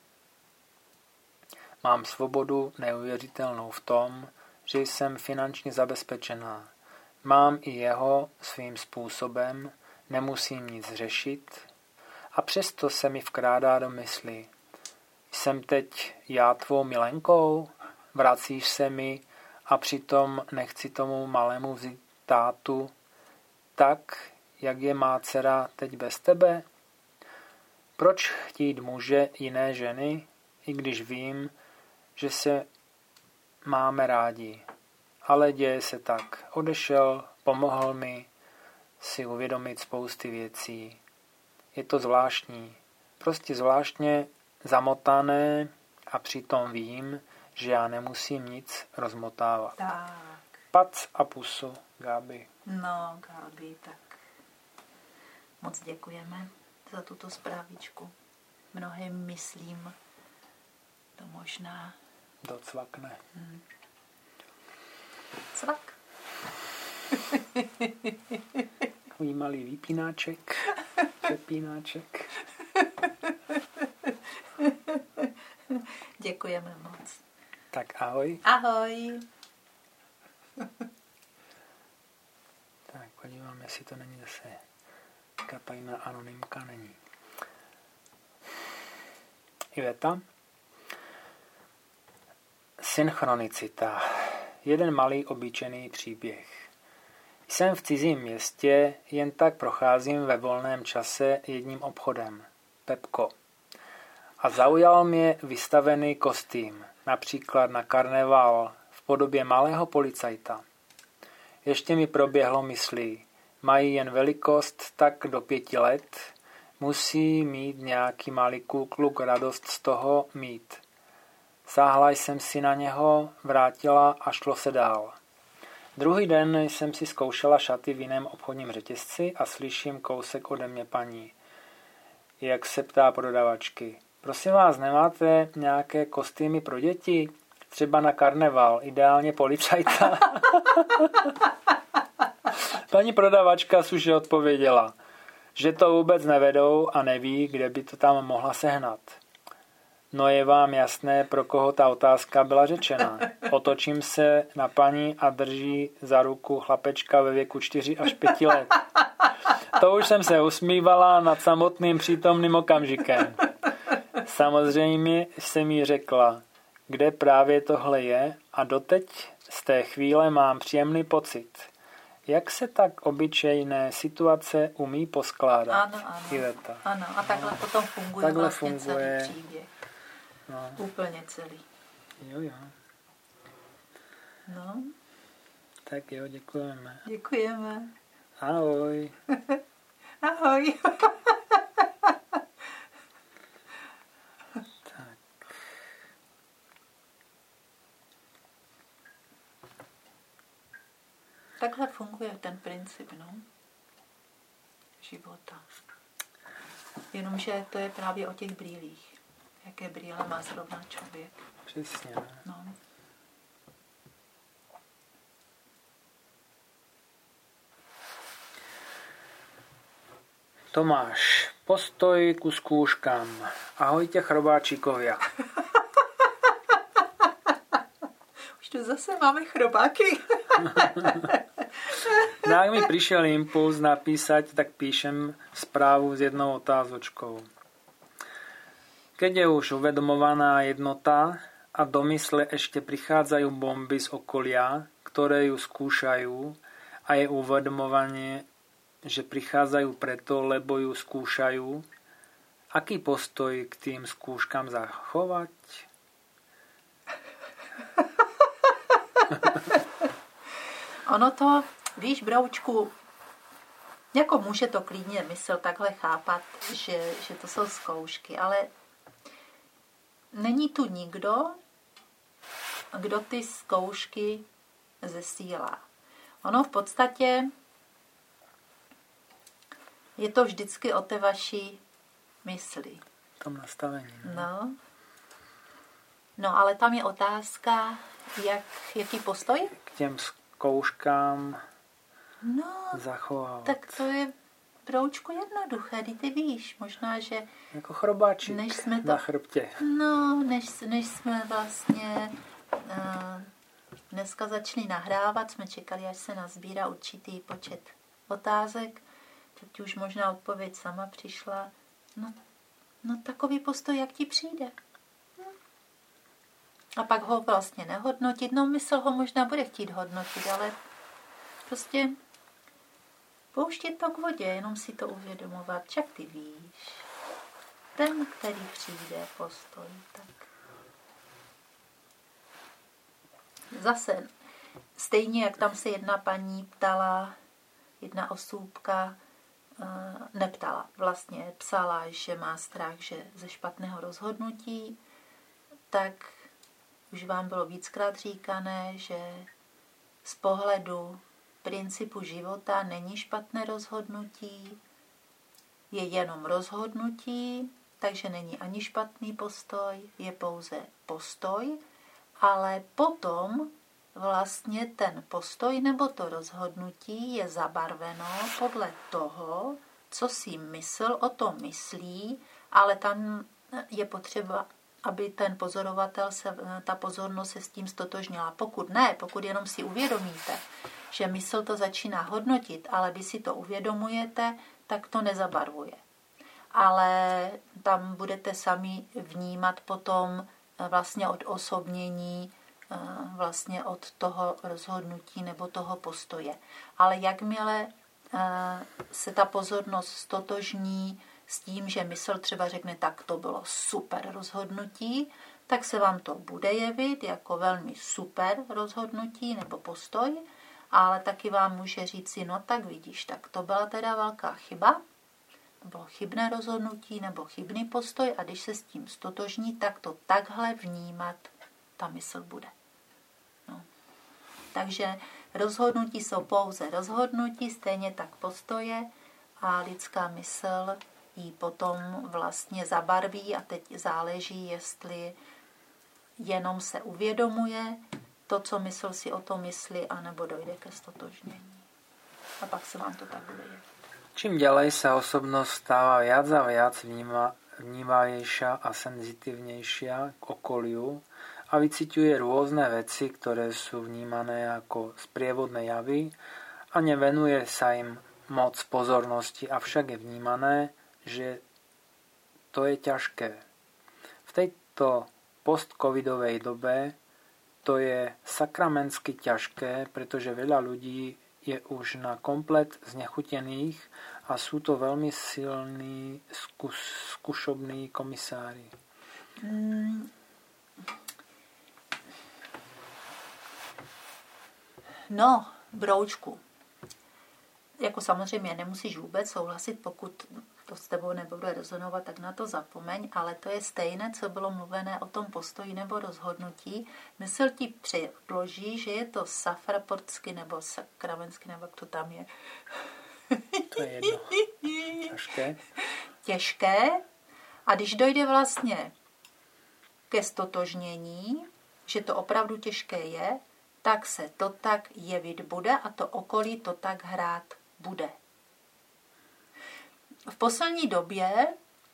Mám svobodu neuvěřitelnou v tom, že jsem finančně zabezpečená. Mám i jeho svým způsobem, nemusím nic řešit a přesto se mi vkrádá do mysli. Jsem teď já tvou milenkou? Vracíš se mi a přitom nechci tomu malému vzít tátu tak, jak je má dcera teď bez tebe? Proč chtít muže jiné ženy, i když vím, že se máme rádi? Ale děje se tak. Odešel, pomohl mi si uvědomit spousty věcí. Je to zvláštní. Prostě zvláštně zamotané a přitom vím, že já nemusím nic rozmotávat. Tak. Pac a pusu, Gábi. No, Gábi, tak moc děkujeme za tuto zprávičku. Mnohým myslím, to možná docvakne. Hmm. Cvak. Takový malý výpínáček, přepínáček. Děkujeme moc. Tak ahoj. Ahoj. Tak podívám, jestli to není zase tajná anonymka, není. Iveta. Synchronicita. Jeden malý obyčejný příběh. Jsem v cizím městě, jen tak procházím ve volném čase jedním obchodem. Pepko. A zaujal mě vystavený kostým, například na karneval v podobě malého policajta. Ještě mi proběhlo myslí, mají jen velikost tak do pěti let, musí mít nějaký malý kluk radost z toho mít. Sáhla jsem si na něho, vrátila a šlo se dál. Druhý den jsem si zkoušela šaty v jiném obchodním řetězci a slyším kousek ode mě paní, jak se ptá prodavačky. Prosím vás, nemáte nějaké kostýmy pro děti? Třeba na karneval, ideálně policajta. Paní prodavačka už odpověděla, že to vůbec nevedou a neví, kde by to tam mohla sehnat. No je vám jasné, pro koho ta otázka byla řečena. Otočím se na paní a drží za ruku chlapečka ve věku čtyři až pěti let. To už jsem se usmívala nad samotným přítomným okamžikem. Samozřejmě jsem jí řekla, kde právě tohle je a doteď z té chvíle mám příjemný pocit. Jak se tak obyčejné situace umí poskládat? Ano, ano. Iveta. Ano, a takhle no. potom funguje takhle vlastně funguje. celý příběh. No. Úplně celý. Jo, jo. No. Tak jo, děkujeme. Děkujeme. Ahoj. Ahoj. Tak. takhle funguje ten princip, no, života. Jenomže to je právě o těch brýlích. Jaké brýle má zrovna člověk. Přesně. No. Tomáš, postoj ku skúškam. Ahojte, chrobáčikovia. Už tu zase máme chrobáky. No, ak mi prišiel impuls napísať, tak píšem správu s jednou otázočkou. Keď je už uvedomovaná jednota a do mysle ešte prichádzajú bomby z okolia, ktoré ju skúšajú a je uvedomovanie, že prichádzajú preto, lebo ju skúšajú, aký postoj k tým skúškam zachovať? Ono to, víš, broučku, jako může to klidně mysl takhle chápat, že, že to jsou zkoušky, ale není tu nikdo, kdo ty zkoušky zesílá. Ono v podstatě je to vždycky o té vaší mysli. V tom nastavení. Ne? No. No, ale tam je otázka, jak, jaký postoj? K těm zkouškám no, zachovávat. Tak to je broučku jednoduché, ty víš, možná, že jako chrobáčik než jsme to, na chrbtě. No, než, než jsme vlastně uh, dneska začali nahrávat, jsme čekali, až se nazbírá určitý počet otázek, teď už možná odpověď sama přišla. No, no takový postoj, jak ti přijde. A pak ho vlastně nehodnotit. No, mysl ho možná bude chtít hodnotit, ale prostě pouštět to k vodě, jenom si to uvědomovat. Čak ty víš, ten, který přijde, postoj, tak. Zase, stejně jak tam se jedna paní ptala, jedna osůbka, neptala, vlastně psala, že má strach, že ze špatného rozhodnutí, tak už vám bylo víckrát říkané, že z pohledu principu života není špatné rozhodnutí, je jenom rozhodnutí, takže není ani špatný postoj, je pouze postoj, ale potom vlastně ten postoj nebo to rozhodnutí je zabarveno podle toho, co si mysl o tom myslí, ale tam je potřeba, aby ten pozorovatel, se, ta pozornost se s tím stotožnila. Pokud ne, pokud jenom si uvědomíte, že mysl to začíná hodnotit, ale vy si to uvědomujete, tak to nezabarvuje. Ale tam budete sami vnímat potom vlastně od osobnění, vlastně od toho rozhodnutí nebo toho postoje. Ale jakmile se ta pozornost stotožní s tím, že mysl třeba řekne, tak to bylo super rozhodnutí, tak se vám to bude jevit jako velmi super rozhodnutí nebo postoj, ale taky vám může říct, no tak vidíš, tak to byla teda velká chyba, to bylo chybné rozhodnutí nebo chybný postoj a když se s tím stotožní, tak to takhle vnímat ta mysl bude. No. Takže rozhodnutí jsou pouze rozhodnutí, stejně tak postoje a lidská mysl ji potom vlastně zabarví a teď záleží, jestli jenom se uvědomuje to, co mysl si o tom myslí, anebo dojde ke stotožnění. A pak se vám to tak bude jevit. Čím ďalej sa osobnosť stáva viac a viac vníma, vnímavejšia a senzitívnejšia k okoliu a vyciťuje rôzne veci, ktoré sú vnímané ako sprievodné javy a nevenuje sa im moc pozornosti, avšak je vnímané, že to je ťažké. V tejto post-covidovej dobe to je sakramensky ťažké, pretože veľa ľudí je už na komplet znechutených a sú to veľmi silní skús, skúšobní komisári. Mm. No, broučku. Jako samozřejmě nemusíš vůbec souhlasit, pokud to s tebou nebude rezonovat, tak na to zapomeň, ale to je stejné, co bylo mluvené o tom postoji nebo rozhodnutí. Mysl ti předloží, že je to safraportsky nebo sakramensky, nebo jak to tam je. To je jedno. Těžké. Těžké. A když dojde vlastně ke stotožnění, že to opravdu těžké je, tak se to tak jevit bude a to okolí to tak hrát bude. V poslední době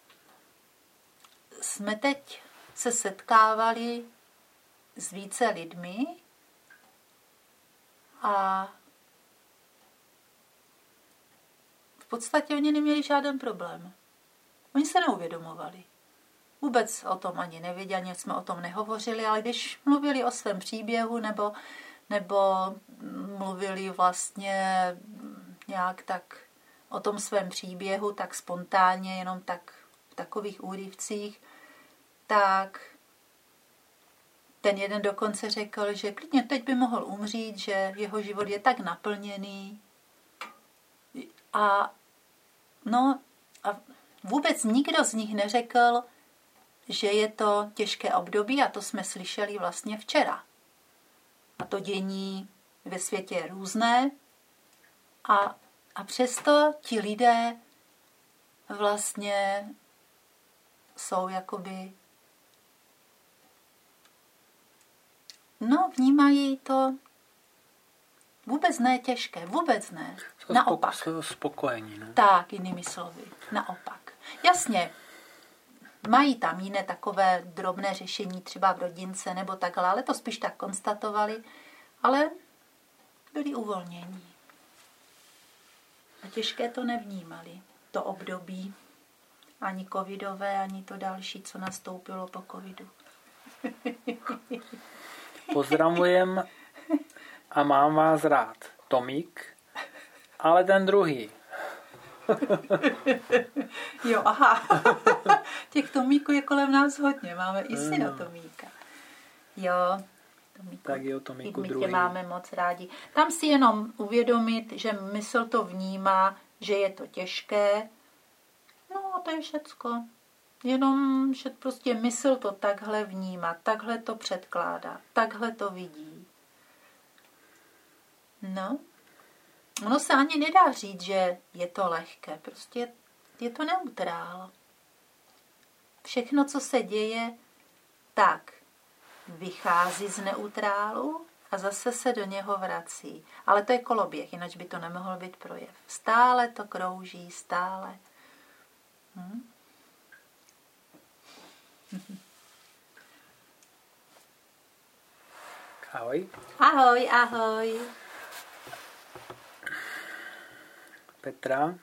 jsme teď se setkávali s více lidmi a v podstatě oni neměli žádný problém. Oni se neuvědomovali. Vůbec o tom ani nevěděli, ani jsme o tom nehovořili, ale když mluvili o svém příběhu nebo, nebo mluvili vlastně nějak tak o tom svém příběhu, tak spontánně, jenom tak v takových úryvcích, tak ten jeden dokonce řekl, že klidně teď by mohl umřít, že jeho život je tak naplněný. A no a vůbec nikdo z nich neřekl, že je to těžké období a to jsme slyšeli vlastně včera. A to dění ve světě je různé a, a přesto ti lidé vlastně jsou jakoby no, vnímají to vůbec ne těžké, vůbec ne. Jsou naopak. Jsou spokojení. No? Tak, jinými slovy. Naopak. Jasně, mají tam jiné takové drobné řešení, třeba v rodince nebo takhle, ale to spíš tak konstatovali, ale byli uvolnění. A těžké to nevnímali, to období. Ani covidové, ani to další, co nastoupilo po covidu. Pozdravujem a mám vás rád. Tomík, ale ten druhý. Jo, aha. Těch Tomíků je kolem nás hodně. Máme i syna no. Tomíka. Jo, Tomíku. Tak jo, Tomíku my druhý. tě máme moc rádi. Tam si jenom uvědomit, že mysl to vnímá, že je to těžké. No a to je všecko. Jenom, že prostě mysl to takhle vnímá, takhle to předkládá, takhle to vidí. No. Ono se ani nedá říct, že je to lehké. Prostě je to neutrál. Všechno, co se děje, tak vychází z neutrálu a zase se do něho vrací. Ale to je koloběh, jinak by to nemohl být projev. Stále to krouží, stále. Hm? Ahoj. Ahoj, ahoj. Petra.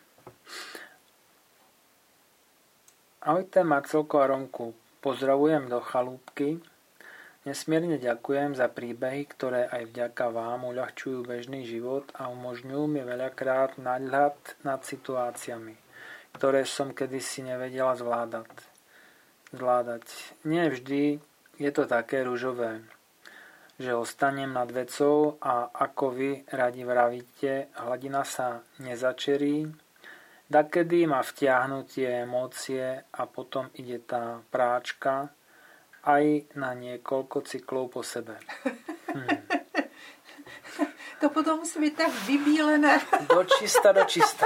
Ahojte Marcelko a Romku. Pozdravujem do chalúbky. Nesmierne ďakujem za príbehy, ktoré aj vďaka vám uľahčujú bežný život a umožňujú mi veľakrát nadhľad nad situáciami, ktoré som kedysi nevedela zvládať. zvládať. Nie vždy je to také ružové, že ostanem nad vecou a ako vy radi vravíte, hladina sa nezačerí, dakedy ma vtiahnu tie emócie a potom ide tá práčka aj na niekoľko cyklov po sebe. Hm. To potom musí být tak vybílené. Do čista, do čista.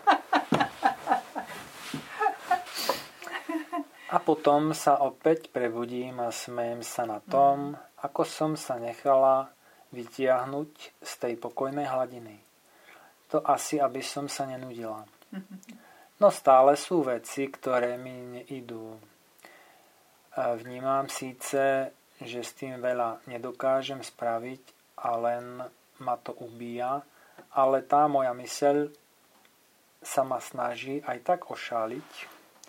A potom sa opäť prebudím a smejem sa na tom, ako som sa nechala vytiahnuť z tej pokojnej hladiny. To asi, aby som sa nenudila. No stále sú veci, ktoré mi neidú. Vnímam síce, že s tým veľa nedokážem spraviť a len ma to ubíja, ale tá moja myseľ sa ma snaží aj tak ošáliť,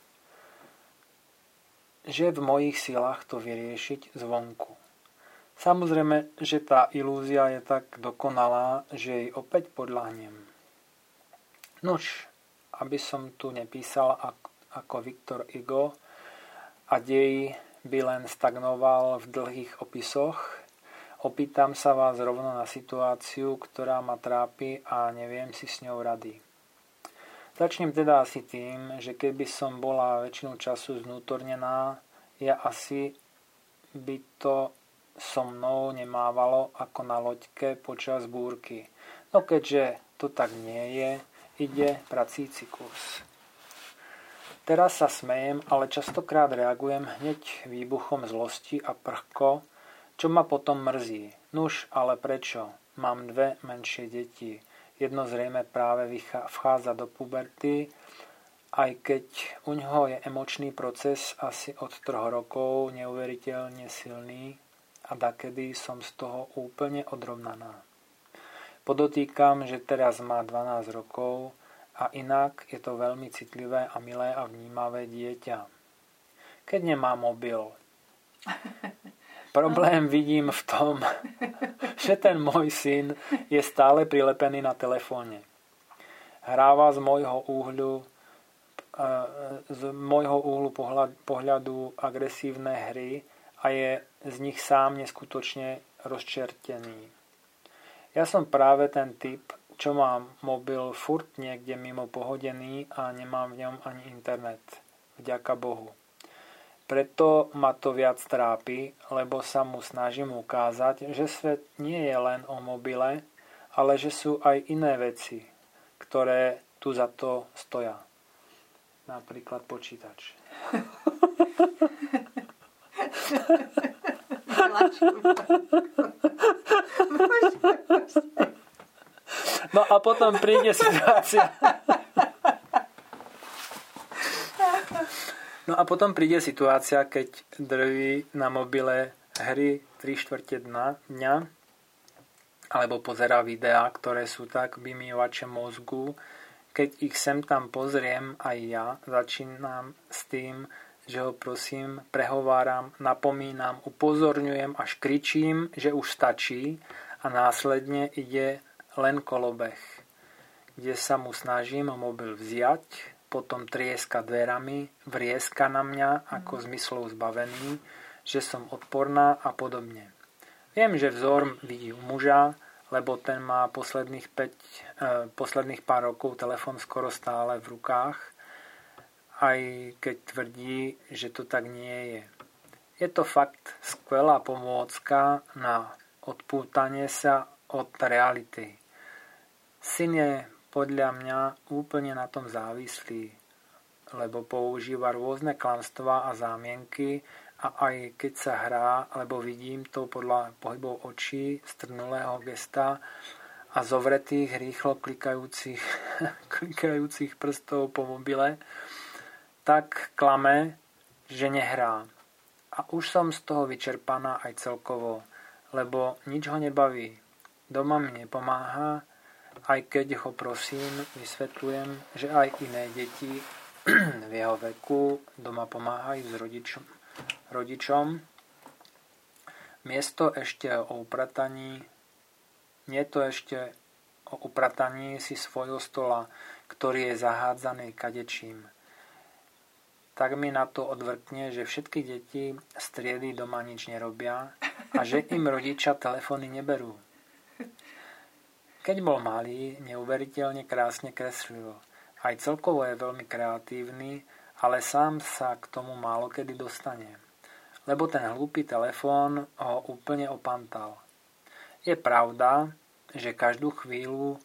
že v mojich silách to vyriešiť zvonku. Samozrejme, že tá ilúzia je tak dokonalá, že jej opäť podľahnem. Nož, aby som tu nepísal ako Viktor Hugo a dej by len stagnoval v dlhých opisoch, opýtam sa vás rovno na situáciu, ktorá ma trápi a neviem si s ňou rady. Začnem teda asi tým, že keby som bola väčšinu času znútornená, ja asi by to so mnou nemávalo ako na loďke počas búrky. No keďže to tak nie je, ide pracíci kurz. Teraz sa smejem, ale častokrát reagujem hneď výbuchom zlosti a prchko, čo ma potom mrzí. Nuž, ale prečo? Mám dve menšie deti. Jedno zrejme práve vchádza do puberty, aj keď u ňoho je emočný proces asi od troch rokov neuveriteľne silný a dakedy som z toho úplne odrovnaná. Podotýkam, že teraz má dvanásť rokov a inak je to veľmi citlivé a milé a vnímavé dieťa. Keď nemá mobil. Problém vidím v tom, že ten môj syn je stále prilepený na telefóne. Hráva z môjho uhľu, z môjho uhlu pohľadu agresívne hry a je z nich sám neskutočne rozčertený. Ja som práve ten typ, čo má mobil furt niekde mimo pohodený a nemám v ňom ani internet. Vďaka Bohu. Preto ma to viac trápi, lebo sa mu snažím ukázať, že svet nie je len o mobile, ale že sú aj iné veci, ktoré tu za to stoja. Napríklad počítač. No a potom príde situácia... No a potom príde situácia, keď drví na mobile hry tri štvrte dňa alebo pozerá videá, ktoré sú tak vymývače mozgu. Keď ich sem tam pozriem aj ja, začínam s tým, že ho prosím, prehováram, napomínam, upozorňujem, až kričím, že už stačí a následne ide len kolobeh, kde sa mu snažím mobil vziať, potom trieska dverami, vrieska na mňa ako zmyslov zbavený, že som odporná a podobne. Viem, že vzor vidí u muža, lebo ten má posledných, päť, eh, posledných pár rokov telefón skoro stále v rukách, aj keď tvrdí, že to tak nie je. Je to fakt skvelá pomôcka na odpútanie sa od reality. Syn je podľa mňa úplne na tom závislý, lebo používa rôzne klamstvá a zámienky a aj keď sa hrá, lebo vidím to podľa pohybov očí, strnulého gesta a zovretých, rýchlo klikajúcich, klikajúcich prstov po mobile, tak klame, že nehrá. A už som z toho vyčerpaná aj celkovo, lebo nič ho nebaví. Doma mi nepomáha, aj keď ho prosím, vysvetľujem, že aj iné deti v jeho veku doma pomáhajú s rodičom. rodičom. Miesto ešte o uprataní, nie to ešte o uprataní si svojho stola, ktorý je zahádzaný kadečím. Tak mi na to odvrkne, že všetky deti z triedy doma nič nerobia a že im rodičia telefóny neberú. Keď bol malý, neuveriteľne krásne kreslil. Aj celkovo je veľmi kreatívny, ale sám sa k tomu málo kedy dostane. Lebo ten hlúpy telefón ho úplne opantal. Je pravda, že každú chvíľu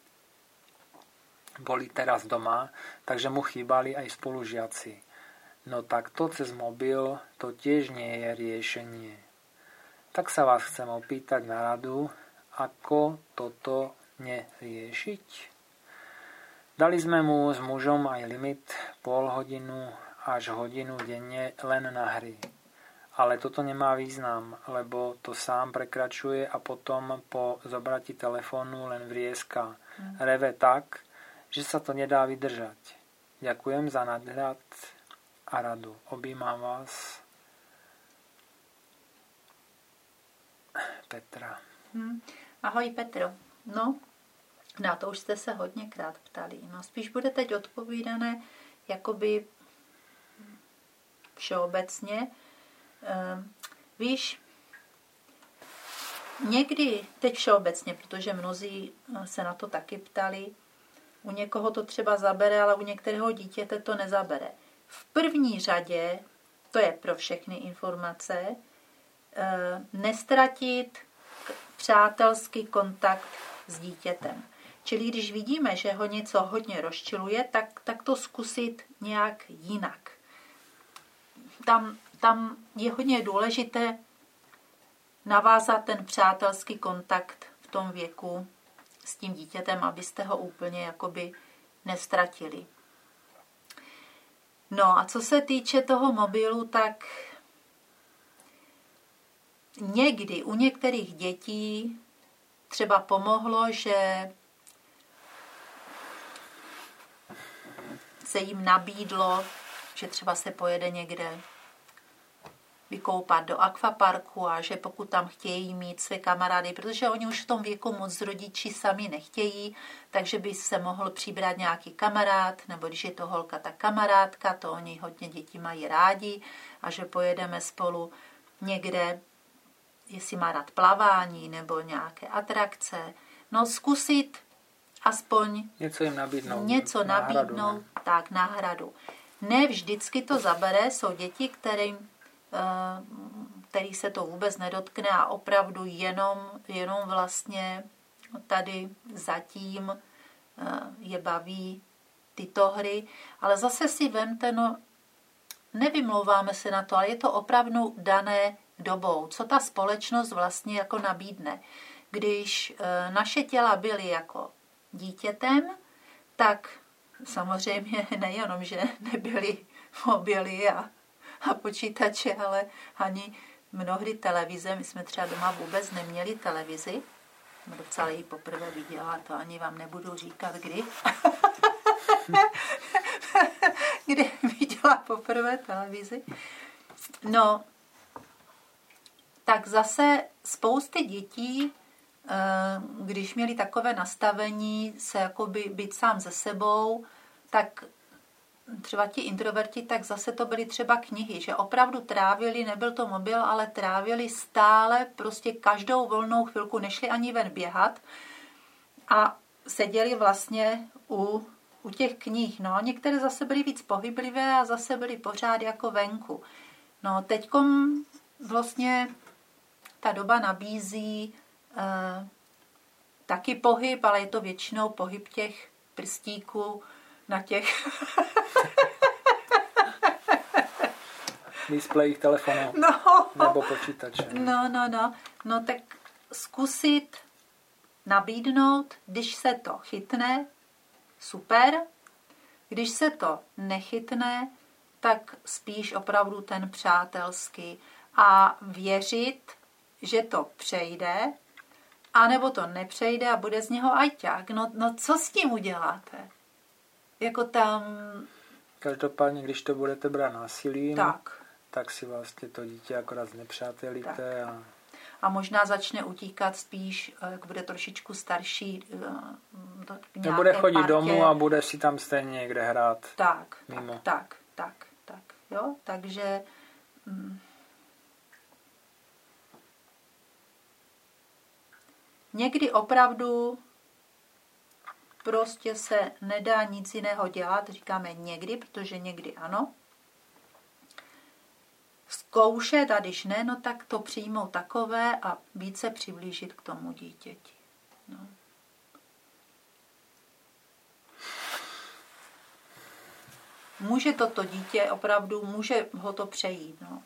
boli teraz doma, takže mu chýbali aj spolužiaci. No tak to cez mobil to tiež nie je riešenie. Tak sa vás chcem opýtať na radu, ako toto neriešiť. Dali sme mu s mužom aj limit pol hodinu až hodinu denne len na hry. Ale toto nemá význam, lebo to sám prekračuje a potom po zobrati telefónu len vrieska. Reve tak, že sa to nedá vydržať. Ďakujem za nadhľad a radu. Objímam vás. Petra. Hmm. Ahoj Petro. No, na to už jste se hodněkrát ptali. No, spíš bude teď odpovídané jakoby všeobecně. Ehm, víš, někdy, teď všeobecně, protože mnozí se na to taky ptali, U někoho to třeba zabere, ale u některého dítěte to nezabere. V první řadě, to je pro všechny informace, nestratit přátelský kontakt s dítětem. Čili když vidíme, že ho něco hodně rozčiluje, tak, tak to zkusit nějak jinak. Tam, tam je hodně důležité navázat ten přátelský kontakt v tom věku s tím dítětem, abyste ho úplně jakoby nestratili. No a co se týče toho mobilu, tak někdy u některých dětí třeba pomohlo, že se jim nabídlo, že třeba se pojede někde vykoupat do akvaparku a že pokud tam chtějí mít své kamarády, protože oni už v tom věku moc rodiči sami nechtějí, takže by se mohl přibrat nějaký kamarád, nebo když je to holka, tak kamarádka, to oni hodně děti mají rádi, a že pojedeme spolu někde, jestli má rád plavání nebo nějaké atrakce, no zkusit aspoň něco jim nabídnout. Něco náhradu, nabídnout, ne? Tak náhradu. Ne vždycky to zabere, jsou děti, kterým který se to vůbec nedotkne a opravdu jenom, jenom vlastně tady zatím je baví tyto hry. Ale zase si vemte, no nevymlouváme se na to, ale je to opravdu dané dobou. Co ta společnost vlastně jako nabídne. Když naše těla byly jako dítětem, tak samozřejmě nejenom, že nebyly mobily a a počítače, ale ani mnohdy televize. My jsme třeba doma vůbec neměli televizi. Docela ji poprvé viděla, to ani vám nebudu říkat, kdy. Kdy viděla poprvé televizi. No, tak zase spousty dětí, když měli takové nastavení se jakoby být sám ze sebou, tak třeba ti introverti, tak zase to byly třeba knihy, že opravdu trávili, nebyl to mobil, ale trávili stále prostě každou volnou chvilku, nešli ani ven běhat a seděli vlastně u, u těch knih. No a některé zase byly víc pohyblivé a zase byly pořád jako venku. No teďkom vlastně ta doba nabízí eh, taky pohyb, ale je to většinou pohyb těch prstíků na těch displejích telefonu no. nebo počítače. No, no, no. No tak zkusit nabídnout, když se to chytne, super. Když se to nechytne, tak spíš opravdu ten přátelský. A věřit, že to přejde, anebo to nepřejde a bude z něho ajťák. No, no co s tím uděláte? Jako tam... Každopádně, když to budete brát násilím, tak, tak si vlastně to dítě akorát znepřátelíte. A... a možná začne utíkat spíš, jak bude trošičku starší. Do bude chodit partě. domů a bude si tam stejně někde hrát. Tak, mimo. tak, tak, tak, tak. Jo, takže... Hm. Někdy opravdu prostě se nedá nic jiného dělat, říkáme někdy, protože někdy ano. Zkoušet a když ne, no tak to přijmout takové a více přiblížit k tomu dítěti. No. Může toto dítě opravdu, může ho to přejít. No.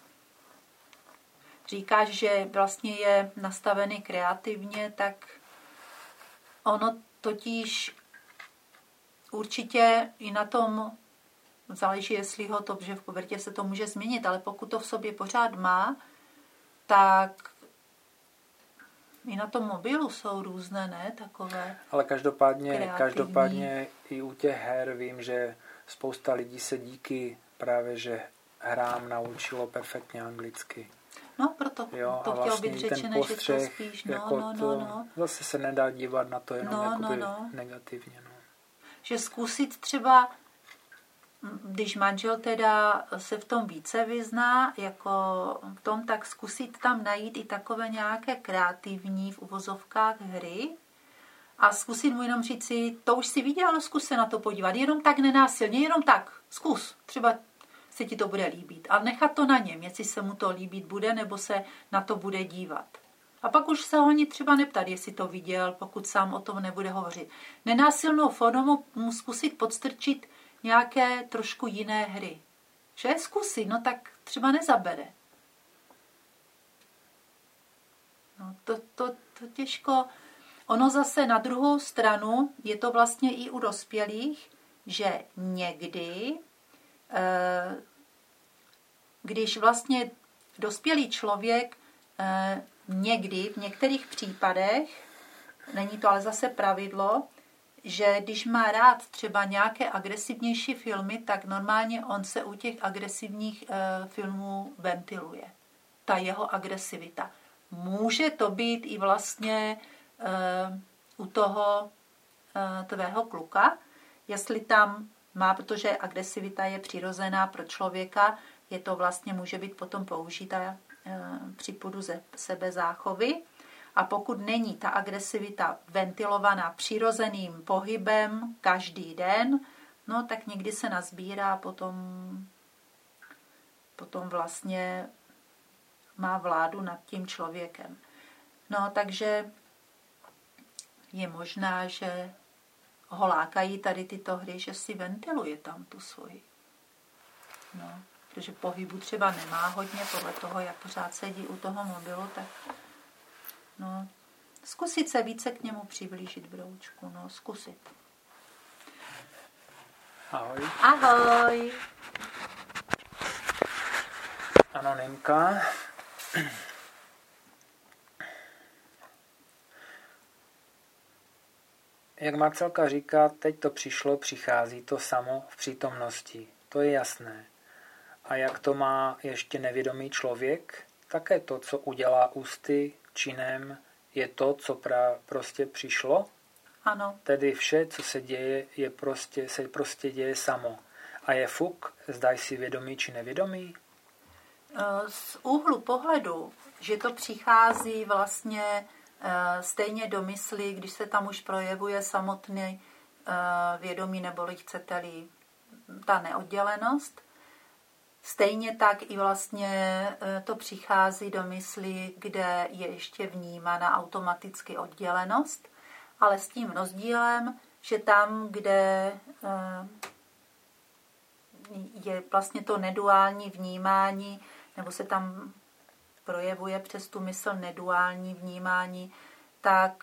Říkáš, že vlastně je nastavený kreativně, tak ono totiž určitě i na tom záleží, jestli ho to, že v pubertě se to může změnit, ale pokud to v sobě pořád má, tak i na tom mobilu jsou různé, ne? Takové ale každopádně, kreativní. každopádně i u těch her vím, že spousta lidí se díky právě, že hrám naučilo perfektně anglicky. No, proto jo, to chtělo být řečené, že to spíš, no, jako no, no, to, no. Zase se nedá dívat na to jenom no, jakoby no, no. negativně. No. Že zkusit třeba, když manžel teda se v tom více vyzná, jako v tom, tak zkusit tam najít i takové nějaké kreativní v uvozovkách hry a zkusit mu jenom říct si, to už si viděl, zkus se na to podívat, jenom tak nenásilně, jenom tak, zkus, třeba se ti to bude líbit. A nechat to na něm, jestli se mu to líbit bude, nebo se na to bude dívat. A pak už se ho ani třeba neptat, jestli to viděl, pokud sám o tom nebude hovořit. Nenásilnou formou mu zkusit podstrčit nějaké trošku jiné hry. Že zkusit, no tak třeba nezabere. No to, to, to těžko. Ono zase na druhou stranu, je to vlastně i u dospělých, že někdy, když vlastně dospělý člověk někdy, v některých případech, není to ale zase pravidlo, že když má rád třeba nějaké agresivnější filmy, tak normálně on se u těch agresivních filmů ventiluje. Ta jeho agresivita. Může to být i vlastně u toho tvého kluka, jestli tam má, protože agresivita je přirozená pro člověka, je to vlastně, může být potom použita při půdu ze sebezáchovy. A pokud není ta agresivita ventilovaná přirozeným pohybem každý den, no tak někdy se nazbírá, potom, potom vlastně má vládu nad tím člověkem. No takže je možná, že ho lákají tady tyto hry, že si ventiluje tam tu svoji. No, protože pohybu třeba nemá hodně, podle toho, jak pořád sedí u toho mobilu, tak no, zkusit se více k němu přiblížit, broučku, no, zkusit. Ahoj. Ahoj. Anonymka. Jak Marcelka říká, teď to přišlo, přichází to samo v přítomnosti. To je jasné. A jak to má ještě nevědomý člověk, také to, co udělá ústy, činem, je to, co pra, prostě přišlo. Ano. Tedy vše, co se děje, je prostě, se prostě děje samo. A je fuk, zdaj si vědomý či nevědomý? Z úhlu pohledu, že to přichází vlastně stejně do mysli, když se tam už projevuje samotný vědomí, neboli chcete-li ta neoddělenost. Stejně tak i vlastně to přichází do mysli, kde je ještě vnímána automaticky oddělenost, ale s tím rozdílem, že tam, kde je vlastně to neduální vnímání, nebo se tam projevuje přes tu mysl neduální vnímání, tak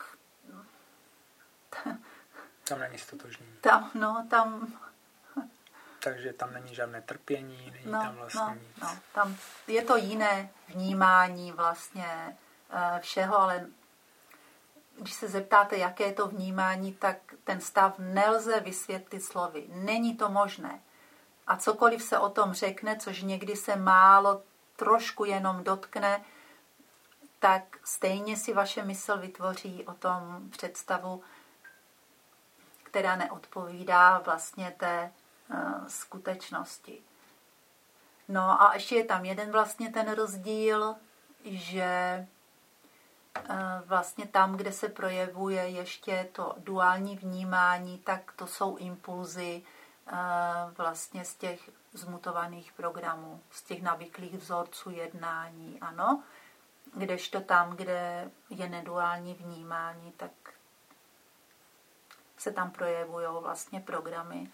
tam není stotožnění. Tam, no, tam... Takže tam není žádné trpění, není no, tam vlastně no, nic. No, tam je to jiné vnímání vlastně všeho, ale když se zeptáte, jaké je to vnímání, tak ten stav nelze vysvětlit slovy. Není to možné. A cokoliv se o tom řekne, což někdy se málo trošku jenom dotkne, tak stejně si vaše mysl vytvoří o tom představu, která neodpovídá vlastně té uh, skutečnosti. No a ještě je tam jeden vlastně ten rozdíl, že uh, vlastně tam, kde se projevuje ještě to duální vnímání, tak to jsou impulzy uh, vlastně z těch zmutovaných programů, z těch navyklých vzorců jednání, ano. Kdežto tam, kde je neduální vnímání, tak se tam projevují vlastně programy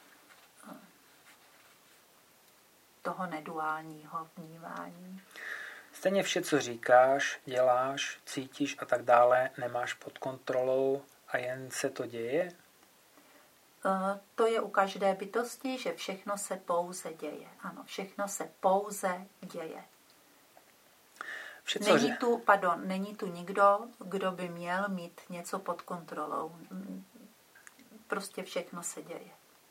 toho neduálního vnímání. Stejně vše, co říkáš, děláš, cítíš a tak dále, nemáš pod kontrolou a jen se to děje? To je u každé bytosti, že všechno se pouze děje. Ano, všechno se pouze děje. Vše, co není, tu, pardon, není tu nikdo, kdo by měl mít něco pod kontrolou. Prostě všechno se děje.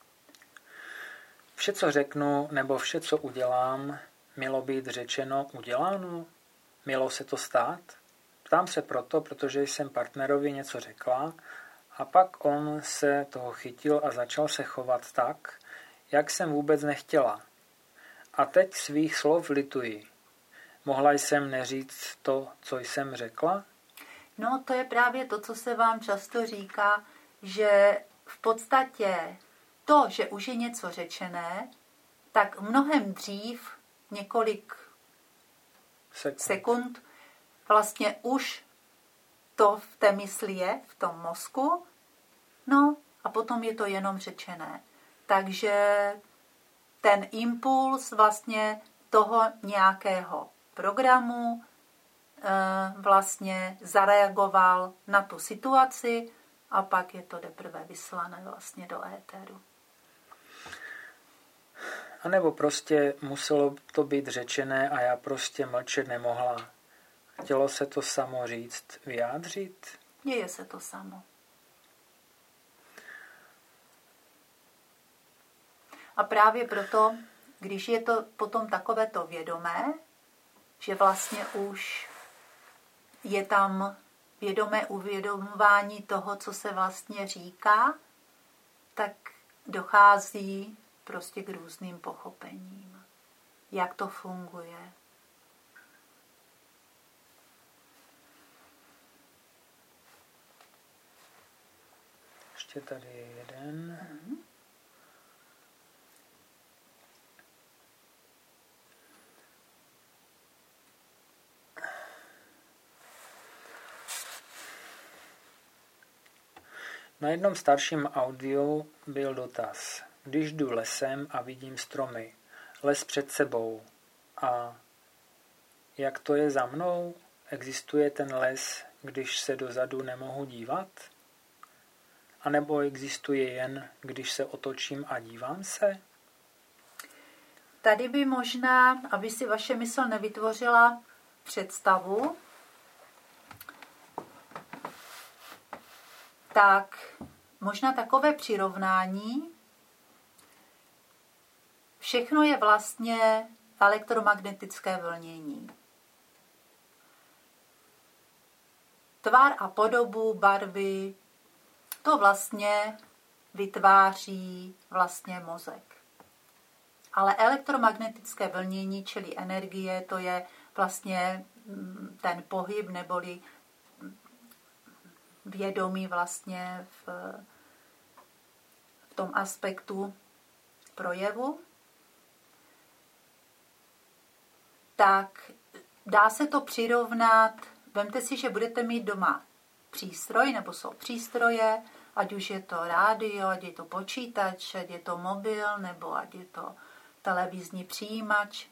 Vše, co řeknu, nebo vše, co udělám, mělo být řečeno, uděláno? Mělo se to stát? Ptám se proto, protože jsem partnerovi něco řekla a pak on se toho chytil a začal se chovat tak, jak jsem vůbec nechtěla. A teď svých slov lituji. Mohla jsem neříct to, co jsem řekla? No, to je právě to, co se vám často říká, že v podstatě to, že už je něco řečené, tak mnohem dřív, několik sekund, sekund vlastně už to v té mysli je, v tom mozku, no a potom je to jenom řečené. Takže ten impuls vlastně toho nějakého programu vlastně zareagoval na tu situaci a pak je to teprve vyslané vlastně do éteru. A nebo prostě muselo to být řečené a já prostě mlčet nemohla. Chtělo se to samo říct, vyjádřit? Děje se to samo. A právě proto, když je to potom takovéto vědomé, že vlastně už je tam vědomé uvědomování toho, co se vlastně říká, tak dochází prostě k různým pochopením, jak to funguje. Ještě tady je jeden. Hmm. Na jednom starším audiu byl dotaz. Když jdu lesem a vidím stromy, les před sebou, a jak to je za mnou? Existuje ten les, když se dozadu nemohu dívat? A nebo existuje jen, když se otočím a dívám se? Tady by možná, aby si vaše mysl nevytvořila představu, tak možná takové přirovnání. Všechno je vlastně elektromagnetické vlnění. Tvar a podobu, barvy, to vlastně vytváří vlastně mozek. Ale elektromagnetické vlnění, čili energie, to je vlastně ten pohyb neboli vědomí vlastně v, v tom aspektu projevu, tak dá se to přirovnat, vemte si, že budete mít doma přístroj, nebo jsou přístroje, ať už je to rádio, ať je to počítač, ať je to mobil, nebo ať je to televizní přijímač.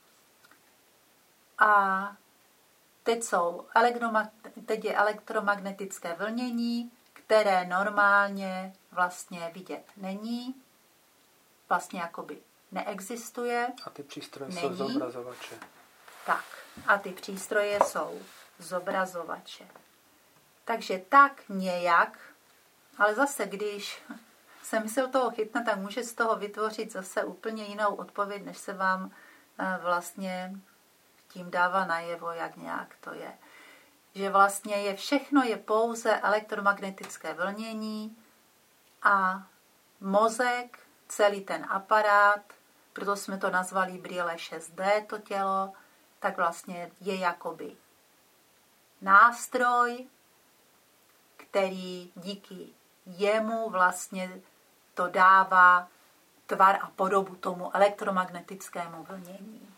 A teď, jsou, teď je elektromagnetické vlnění, které normálně vlastně vidět není, vlastně jakoby neexistuje. A ty přístroje není. jsou zobrazovače. Tak, a ty přístroje jsou zobrazovače. Takže tak nějak, ale zase, když se mysl toho chytne, tak může z toho vytvořit zase úplně jinou odpověď, než se vám vlastně tím dává najevo, jak nějak to je. Že vlastně je všechno je pouze elektromagnetické vlnění a mozek, celý ten aparát, proto jsme to nazvali brýle šest dé, to tělo, tak vlastně je jakoby nástroj, který díky jemu vlastně to dává tvar a podobu tomu elektromagnetickému vlnění.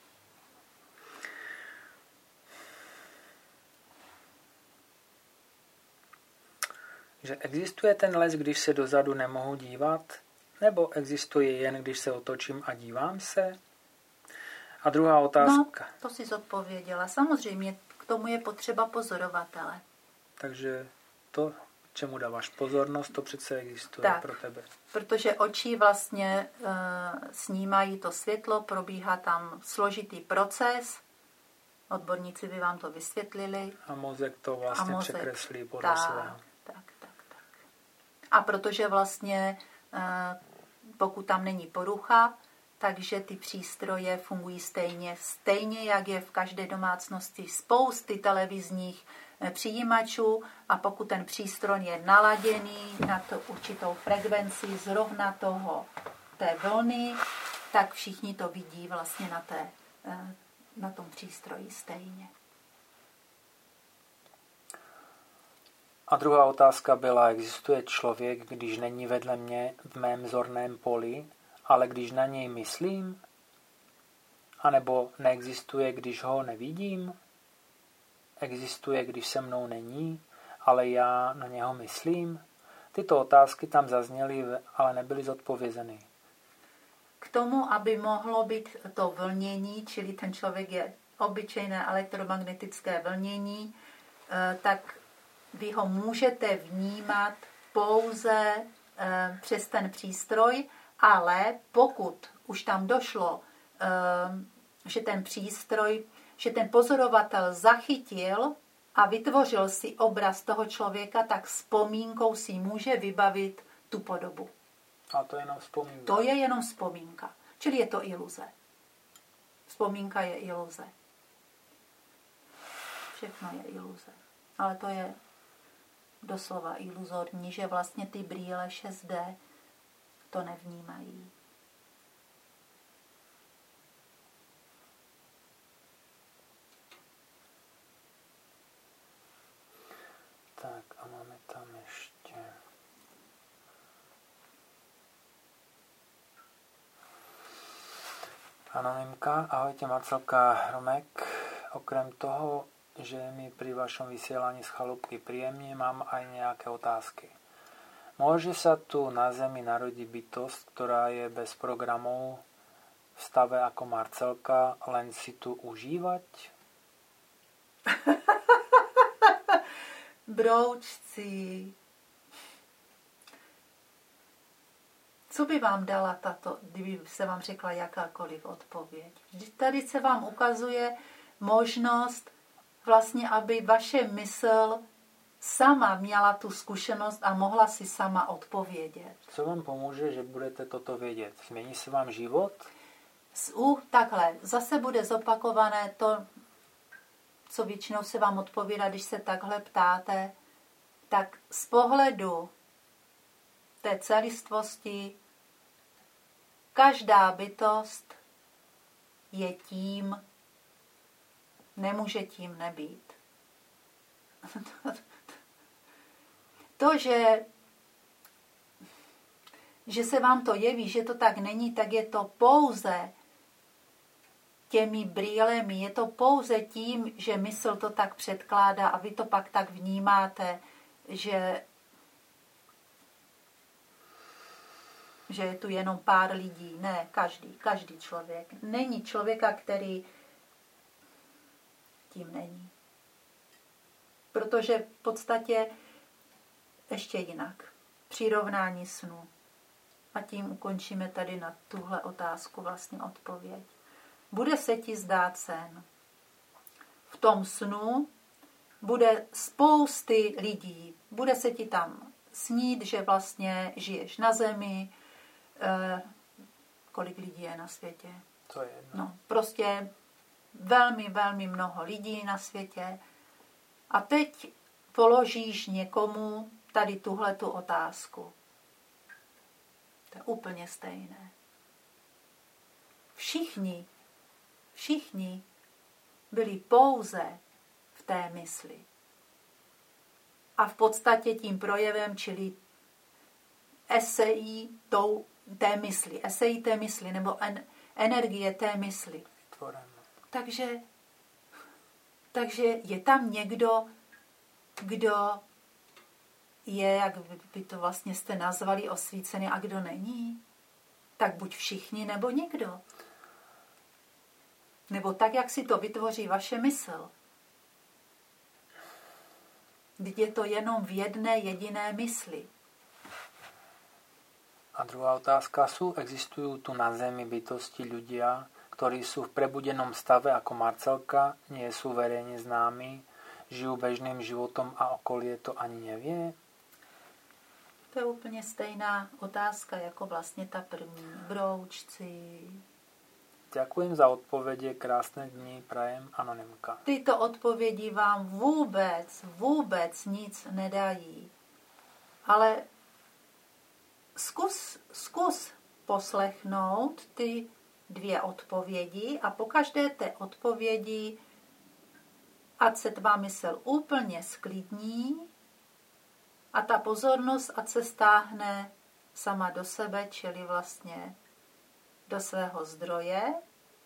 Že existuje ten les, když se dozadu nemohu dívat? Nebo existuje jen, když se otočím a dívám se? A druhá otázka. No, to si zodpověděla. Samozřejmě k tomu je potřeba pozorovatele. Takže to, čemu dáváš pozornost, to přece existuje tak, pro tebe. Protože oči vlastně e, snímají to světlo, probíhá tam složitý proces, odborníci by vám to vysvětlili. A mozek to vlastně mozek, překreslí podle tak, svého. Tak, tak, tak. A protože vlastně, e, pokud tam není porucha, takže ty přístroje fungují stejně, stejně jak je v každé domácnosti spousty televizních přijímačů a pokud ten přístroj je naladěný na to určitou frekvenci zrovna toho, té vlny, tak všichni to vidí vlastně na, té, na tom přístroji stejně. A druhá otázka byla, existuje člověk, když není vedle mě v mém zorném poli, ale když na něj myslím? A nebo neexistuje, když ho nevidím? Existuje, když se mnou není, ale já na něho myslím? Tyto otázky tam zazněly, ale nebyly zodpovězeny. K tomu, aby mohlo být to vlnění, čili ten člověk je obyčejné elektromagnetické vlnění, tak vy ho můžete vnímat pouze přes ten přístroj, ale pokud už tam došlo, že ten přístroj, že ten pozorovatel zachytil a vytvořil si obraz toho člověka, tak vzpomínkou si může vybavit tu podobu. A to je jenom vzpomínka. To je jenom vzpomínka. Čili je to iluze. Vzpomínka je iluze. Všechno je iluze. Ale to je doslova iluzorní, že vlastně ty brýle šest dé to nevnímají. Tak a máme tam ještě... Anonymka. Ahojte, Marcelka Hromek. Okrem toho, že je mi pri vašom vysielaní z chalúbky príjemne, mám aj nejaké otázky. Môže sa tu na Zemi narodiť bytosť, ktorá je bez programov v stave ako Marcelka, len si tu užívať? Broučci. Co by vám dala tato, kdyby se vám řekla jakákoliv odpověď? Vždyť tady se vám ukazuje možnost vlastně, aby vaše mysl sama měla tu zkušenost a mohla si sama odpovědět. Co vám pomůže, že budete toto vědět? Změní se vám život? Uh, takhle, zase bude zopakované to, co většinou se vám odpovídá, když se takhle ptáte, tak z pohledu té celistvosti každá bytost je tím, nemůže tím nebýt. To, že, že se vám to jeví, že to tak není, tak je to pouze těmi brýlemi, je to pouze tím, že mysl to tak předkládá a vy to pak tak vnímáte, že že je tu jenom pár lidí. Ne, každý, každý člověk. Není člověka, který tím není. Protože v podstatě ještě jinak. Přirovnání snu. A tím ukončíme tady na tuhle otázku vlastně odpověď. Bude se ti zdát sen. V tom snu bude spousty lidí. Bude se ti tam snít, že vlastně žiješ na zemi. Eh, kolik lidí je na světě? To je jedno. No, prostě velmi, velmi mnoho lidí na světě. A teď položíš někomu tady tuhletu otázku. To je úplně stejné. Všichni, všichni byli pouze v té mysli. A v podstatě tím projevem, čili esejí tou, té mysli, esejí té mysli, nebo en, energie té mysli. Takže, takže je tam někdo, kdo je, jak by to vlastně jste nazvali, osvícený, a kdo není. Tak buď všichni, nebo nikdo. Nebo tak, jak si to vytvoří vaše mysl. Vždyť je to jenom v jedné jediné mysli. A druhá otázka, sú, existujú tu na Zemi bytosti ľudia, ktorí sú v prebudenom stave ako Marcelka, nie sú verejne známi, žijú bežným životom a okolie to ani nevie? To je úplně stejná otázka, jako vlastně ta první. Broučci. Ďakujem za odpovede, krásne dni, prajem, Anonymka. Tyto odpovědi vám vůbec, vůbec nic nedají. Ale zkus, zkus poslechnout ty dvě odpovědi a po každé té odpovědi, ať se tvá mysl úplně sklidní A ta pozornost, ať se stáhne sama do sebe, čili vlastně do svého zdroje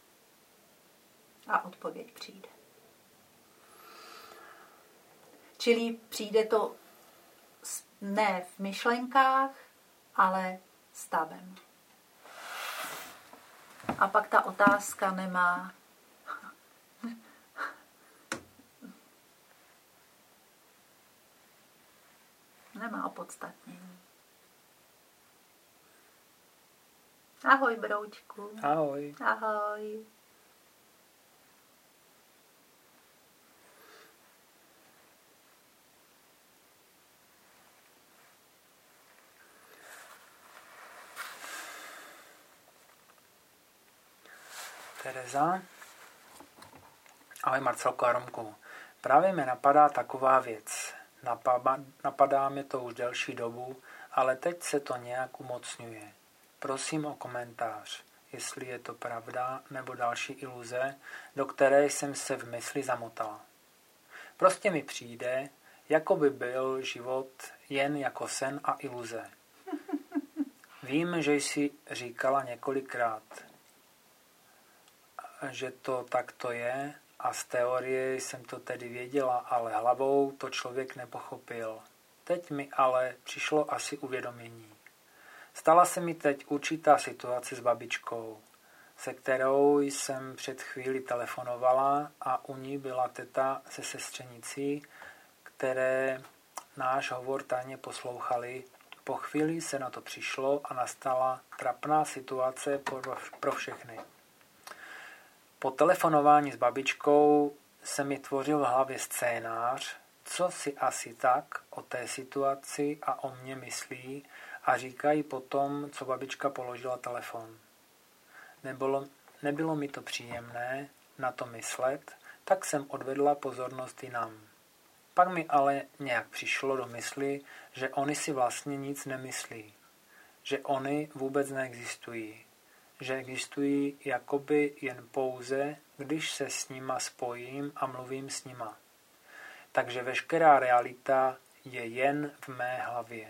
a odpověď přijde. Čili přijde to ne v myšlenkách, ale stavem. A pak ta otázka nemá nemá opodstatnění. Ahoj, broučku. Ahoj. Ahoj. Tereza. Ahoj Marcelko a Romku. Právě mi napadá taková věc. Napadá, napadá mě to už delší dobu, ale teď se to nějak umocňuje. Prosím o komentář, jestli je to pravda nebo další iluze, do které jsem se v mysli zamotal. Prostě mi přijde, jako by byl život jen jako sen a iluze. Vím, že jsi říkala několikrát, že to takto je a z teorie jsem to tedy věděla, ale hlavou to člověk nepochopil. Teď mi ale přišlo asi uvědomění. Stala se mi teď určitá situace s babičkou, se kterou jsem před chvíli telefonovala a u ní byla teta se sestřenicí, které náš hovor tajně poslouchali. Po chvíli se na to přišlo a nastala trapná situace pro všechny. Po telefonování s babičkou se mi tvořil v hlavě scénář, co si asi tak o té situaci a o mně myslí a říkají potom, co babička položila telefon. Nebylo, nebylo mi to příjemné na to myslet, tak jsem odvedla pozornost jinam. Pak mi ale nějak přišlo do mysli, že oni si vlastně nic nemyslí, že oni vůbec neexistují, že existují jakoby jen pouze, když se s nima spojím a mluvím s nima. Takže veškerá realita je jen v mé hlavě.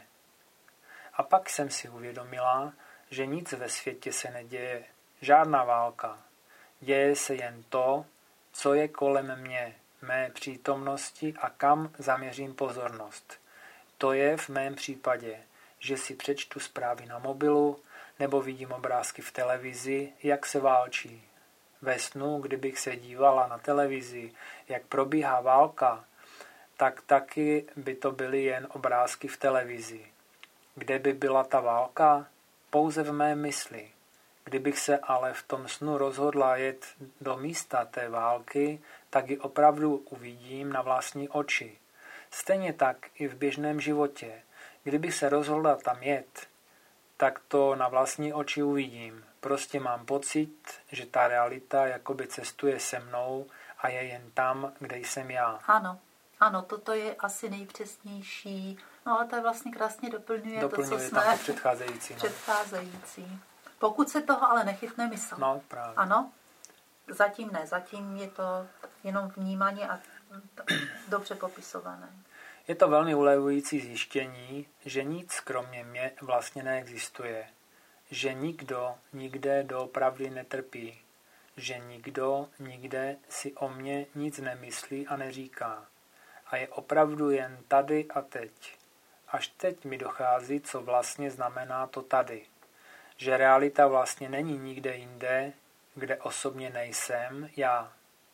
A pak jsem si uvědomila, že nic ve světě se neděje, žádná válka. Děje se jen to, co je kolem mě, mé přítomnosti a kam zaměřím pozornost. To je v mém případě, že si přečtu zprávy na mobilu nebo vidím obrázky v televizi, jak se válčí. Ve snu, kdybych se dívala na televizi, jak probíhá válka, tak taky by to byly jen obrázky v televizi. Kde by byla ta válka? Pouze v mé mysli. Kdybych se ale v tom snu rozhodla jet do místa té války, tak ji opravdu uvidím na vlastní oči. Stejně tak i v běžném životě. Kdybych se rozhodla tam jet, tak to na vlastní oči uvidím. Prostě mám pocit, že ta realita jakoby cestuje se mnou a je jen tam, kde jsem já. Ano, ano, toto je asi nejpřesnější. No ale to je vlastně krásně doplňuje, doplňuje to, co jsme... tam to předcházející. No. Předcházející. Pokud se toho ale nechytne mysl. No, právě. Ano, zatím ne, zatím je to jenom vnímání a dobře popisované. Je to velmi ulevující zjištění, že nic kromě mě vlastně neexistuje. Že nikdo nikde doopravdy netrpí. Že nikdo nikde si o mě nic nemyslí a neříká. A je opravdu jen tady a teď. Až teď mi dochází, co vlastně znamená to tady. Že realita vlastně není nikde jinde, kde osobně nejsem já.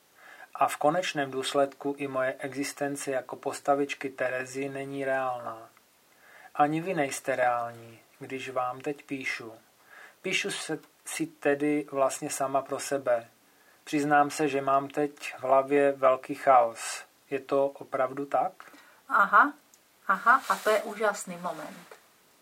A v konečném důsledku i moje existence jako postavičky Terezy není reálná. Ani vy nejste reální, když vám teď píšu. Píšu se si tedy vlastně sama pro sebe. Přiznám se, že mám teď v hlavě velký chaos. Je to opravdu tak? Aha, aha, a to je úžasný moment.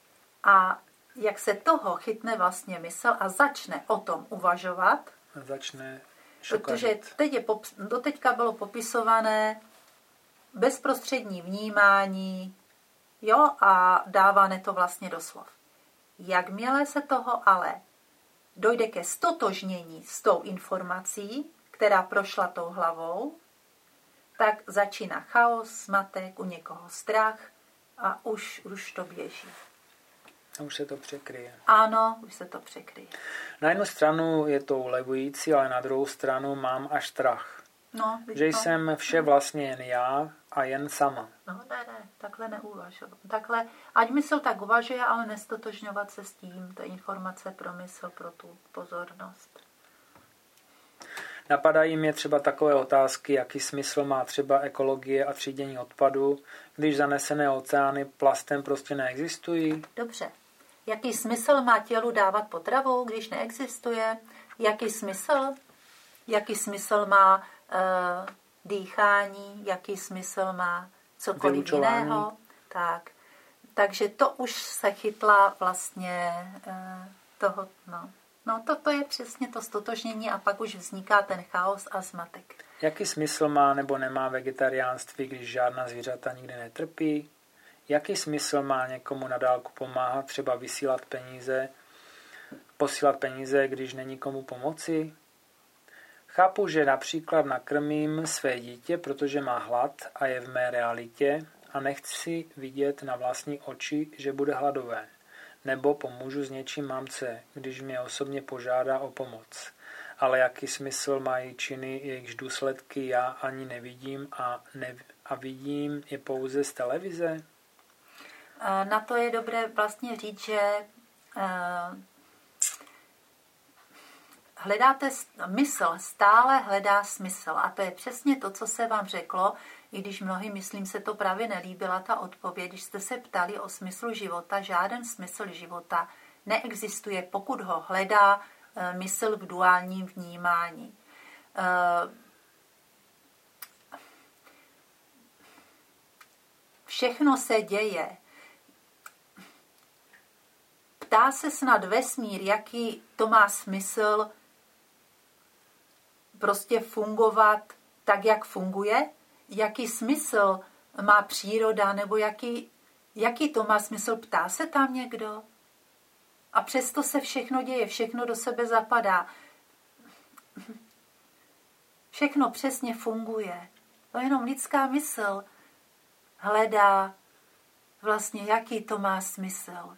A jak se toho chytne vlastně mysl a začne o tom uvažovat, začne protože teď je, doteďka bylo popisované bezprostřední vnímání, jo, a dávané to vlastně do slov. Jakmile se toho ale dojde ke stotožnění s tou informací, která prošla tou hlavou, tak začíná chaos, smatek, u někoho strach a už, už to běží. A už se to překryje. Ano, už se to překryje. Na jednu stranu je to ulevující, ale na druhou stranu mám až strach. No, že jsem vše vlastně jen já a jen sama. No ne, ne, takhle neuvažovat. Takhle, ať mysl tak uvažuje, ale nestotožňovat se s tím, to je informace pro mysl, pro tu pozornost. Napadají mě třeba takové otázky, jaký smysl má třeba ekologie a třídění odpadu, když zanesené oceány plastem prostě neexistují? Dobře. Jaký smysl má tělu dávat potravu, když neexistuje? Jaký smysl? Jaký smysl má uh, dýchání? Jaký smysl má cokoliv jiného? Tak. Takže to už se chytla vlastně uh, toho, no. No to, to je přesně to stotožnění a pak už vzniká ten chaos a zmatek. Jaký smysl má nebo nemá vegetariánství, když žádná zvířata nikdy netrpí? Jaký smysl má někomu na dálku pomáhat, třeba vysílat peníze, posílat peníze, když není komu pomoci? Chápu, že například nakrmím své dítě, protože má hlad a je v mé realitě a nechci vidět na vlastní oči, že bude hladové. Nebo pomůžu s něčím mamce, když mě osobně požádá o pomoc. Ale jaký smysl mají činy, jejichž důsledky já ani nevidím a, ne, a vidím je pouze z televize? Na to je dobré vlastně říct, že hledáte, mysl stále hledá smysl. A to je přesně to, co se vám řeklo, i když mnohým, myslím, se to právě nelíbila ta odpověď. Když jste se ptali o smyslu života, žádný smysl života neexistuje, pokud ho hledá mysl v duálním vnímání. Všechno se děje. Ptá se snad vesmír, jaký to má smysl prostě fungovat tak, jak funguje, jaký smysl má příroda, nebo jaký, jaký to má smysl, ptá se tam někdo? A přesto se všechno děje, všechno do sebe zapadá. Všechno přesně funguje. To jenom lidská mysl hledá vlastně, jaký to má smysl.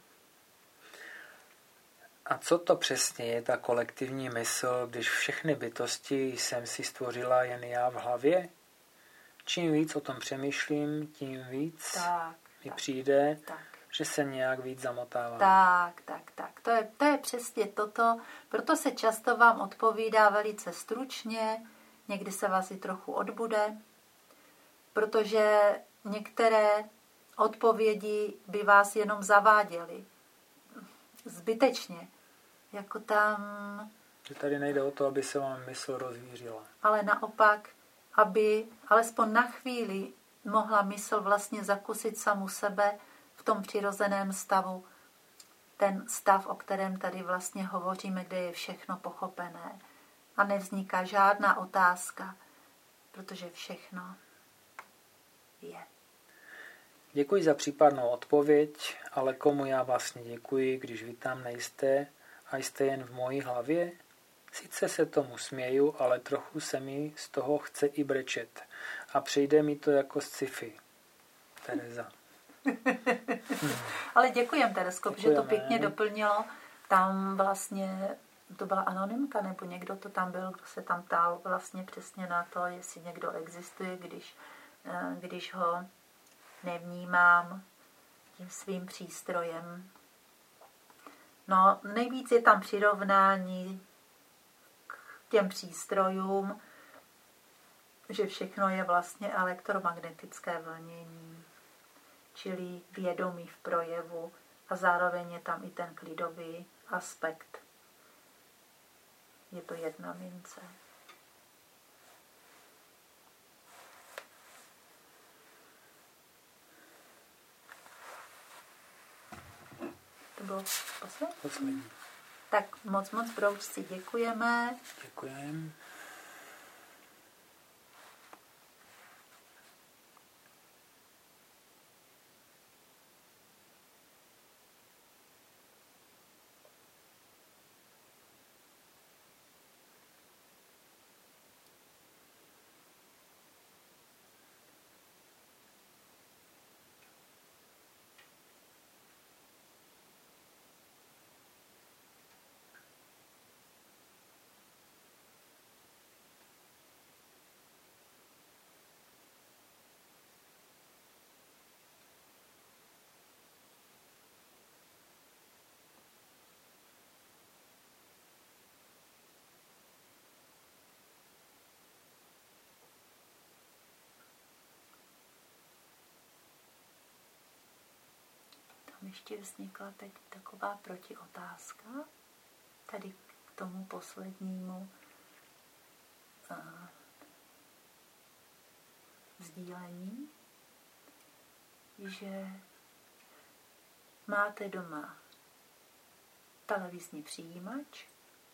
A co to přesně je ta kolektivní mysl, když všechny bytosti jsem si stvořila jen já v hlavě? Čím víc o tom přemýšlím, tím víc tak, mi tak, přijde, tak. že se nějak víc zamotávám. Tak, tak, tak. To je, to je přesně toto. Proto se často vám odpovídá velice stručně, někdy se vás i trochu odbude, protože některé odpovědi by vás jenom zaváděly. Zbytečně. Jako tam... Že tady nejde o to, aby se vám mysl rozvířila. Ale naopak, aby alespoň na chvíli mohla mysl vlastně zakusit samu sebe v tom přirozeném stavu. Ten stav, o kterém tady vlastně hovoříme, kde je všechno pochopené. A nevzniká žádná otázka, protože všechno je. Děkuji za případnou odpověď, ale komu já vlastně děkuji, když vy tam nejste a jste jen v mojí hlavě? Sice se tomu směju, ale trochu se mi z toho chce i brečet. A přijde mi to jako z sci-fi. Tereza. hmm. Ale děkujem, Teresko, že to pěkně doplnilo. Tam vlastně, to byla anonymka, nebo někdo to tam byl, kdo se tam ptal vlastně přesně na to, jestli někdo existuje, když, když ho nevnímám tím svým přístrojem. No, nejvíc je tam přirovnání k těm přístrojům, že všechno je vlastně elektromagnetické vlnění, čili vědomí v projevu a zároveň je tam i ten klidový aspekt. Je to jedna mince. To bylo poslední? Poslední. Tak moc, moc broučci děkujeme. Děkujeme. ještě vznikla teď taková protiotázka tady k tomu poslednímu uh, sdílení, že máte doma televizní přijímač,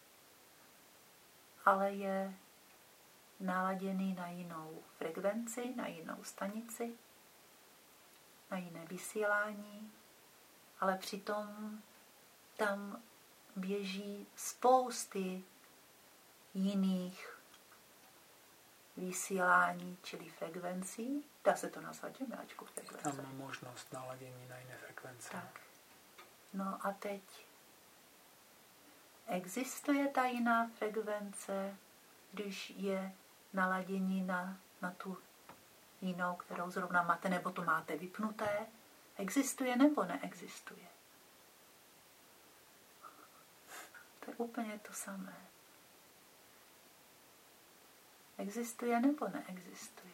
ale je naladěný na jinou frekvenci, na jinou stanici, na jiné vysílání, ale přitom tam běží spousty jiných vysílání, čili frekvencí. Dá se to nazvat, že miláčku, frekvence? Tam má možnost naladění na jiné frekvence. Tak. No a teď existuje ta jiná frekvence, když je naladění na, na tu jinou, kterou zrovna máte, nebo to máte vypnuté. Existuje nebo neexistuje? To je úplně to samé. Existuje nebo neexistuje?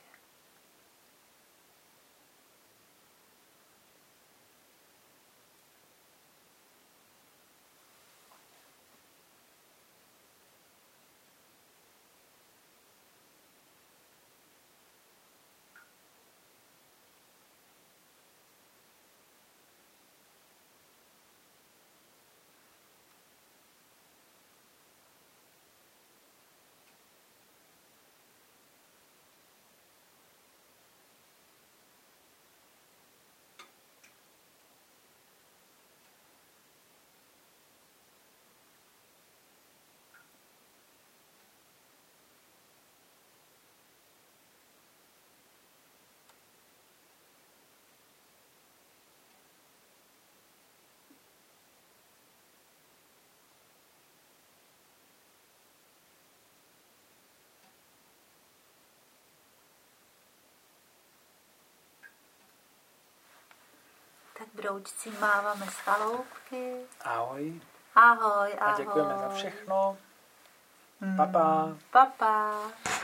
Tak broučci máváme z chaloupky. Ahoj. Ahoj, ahoj. A děkujeme za všechno. Pa, pa. Pa, pa.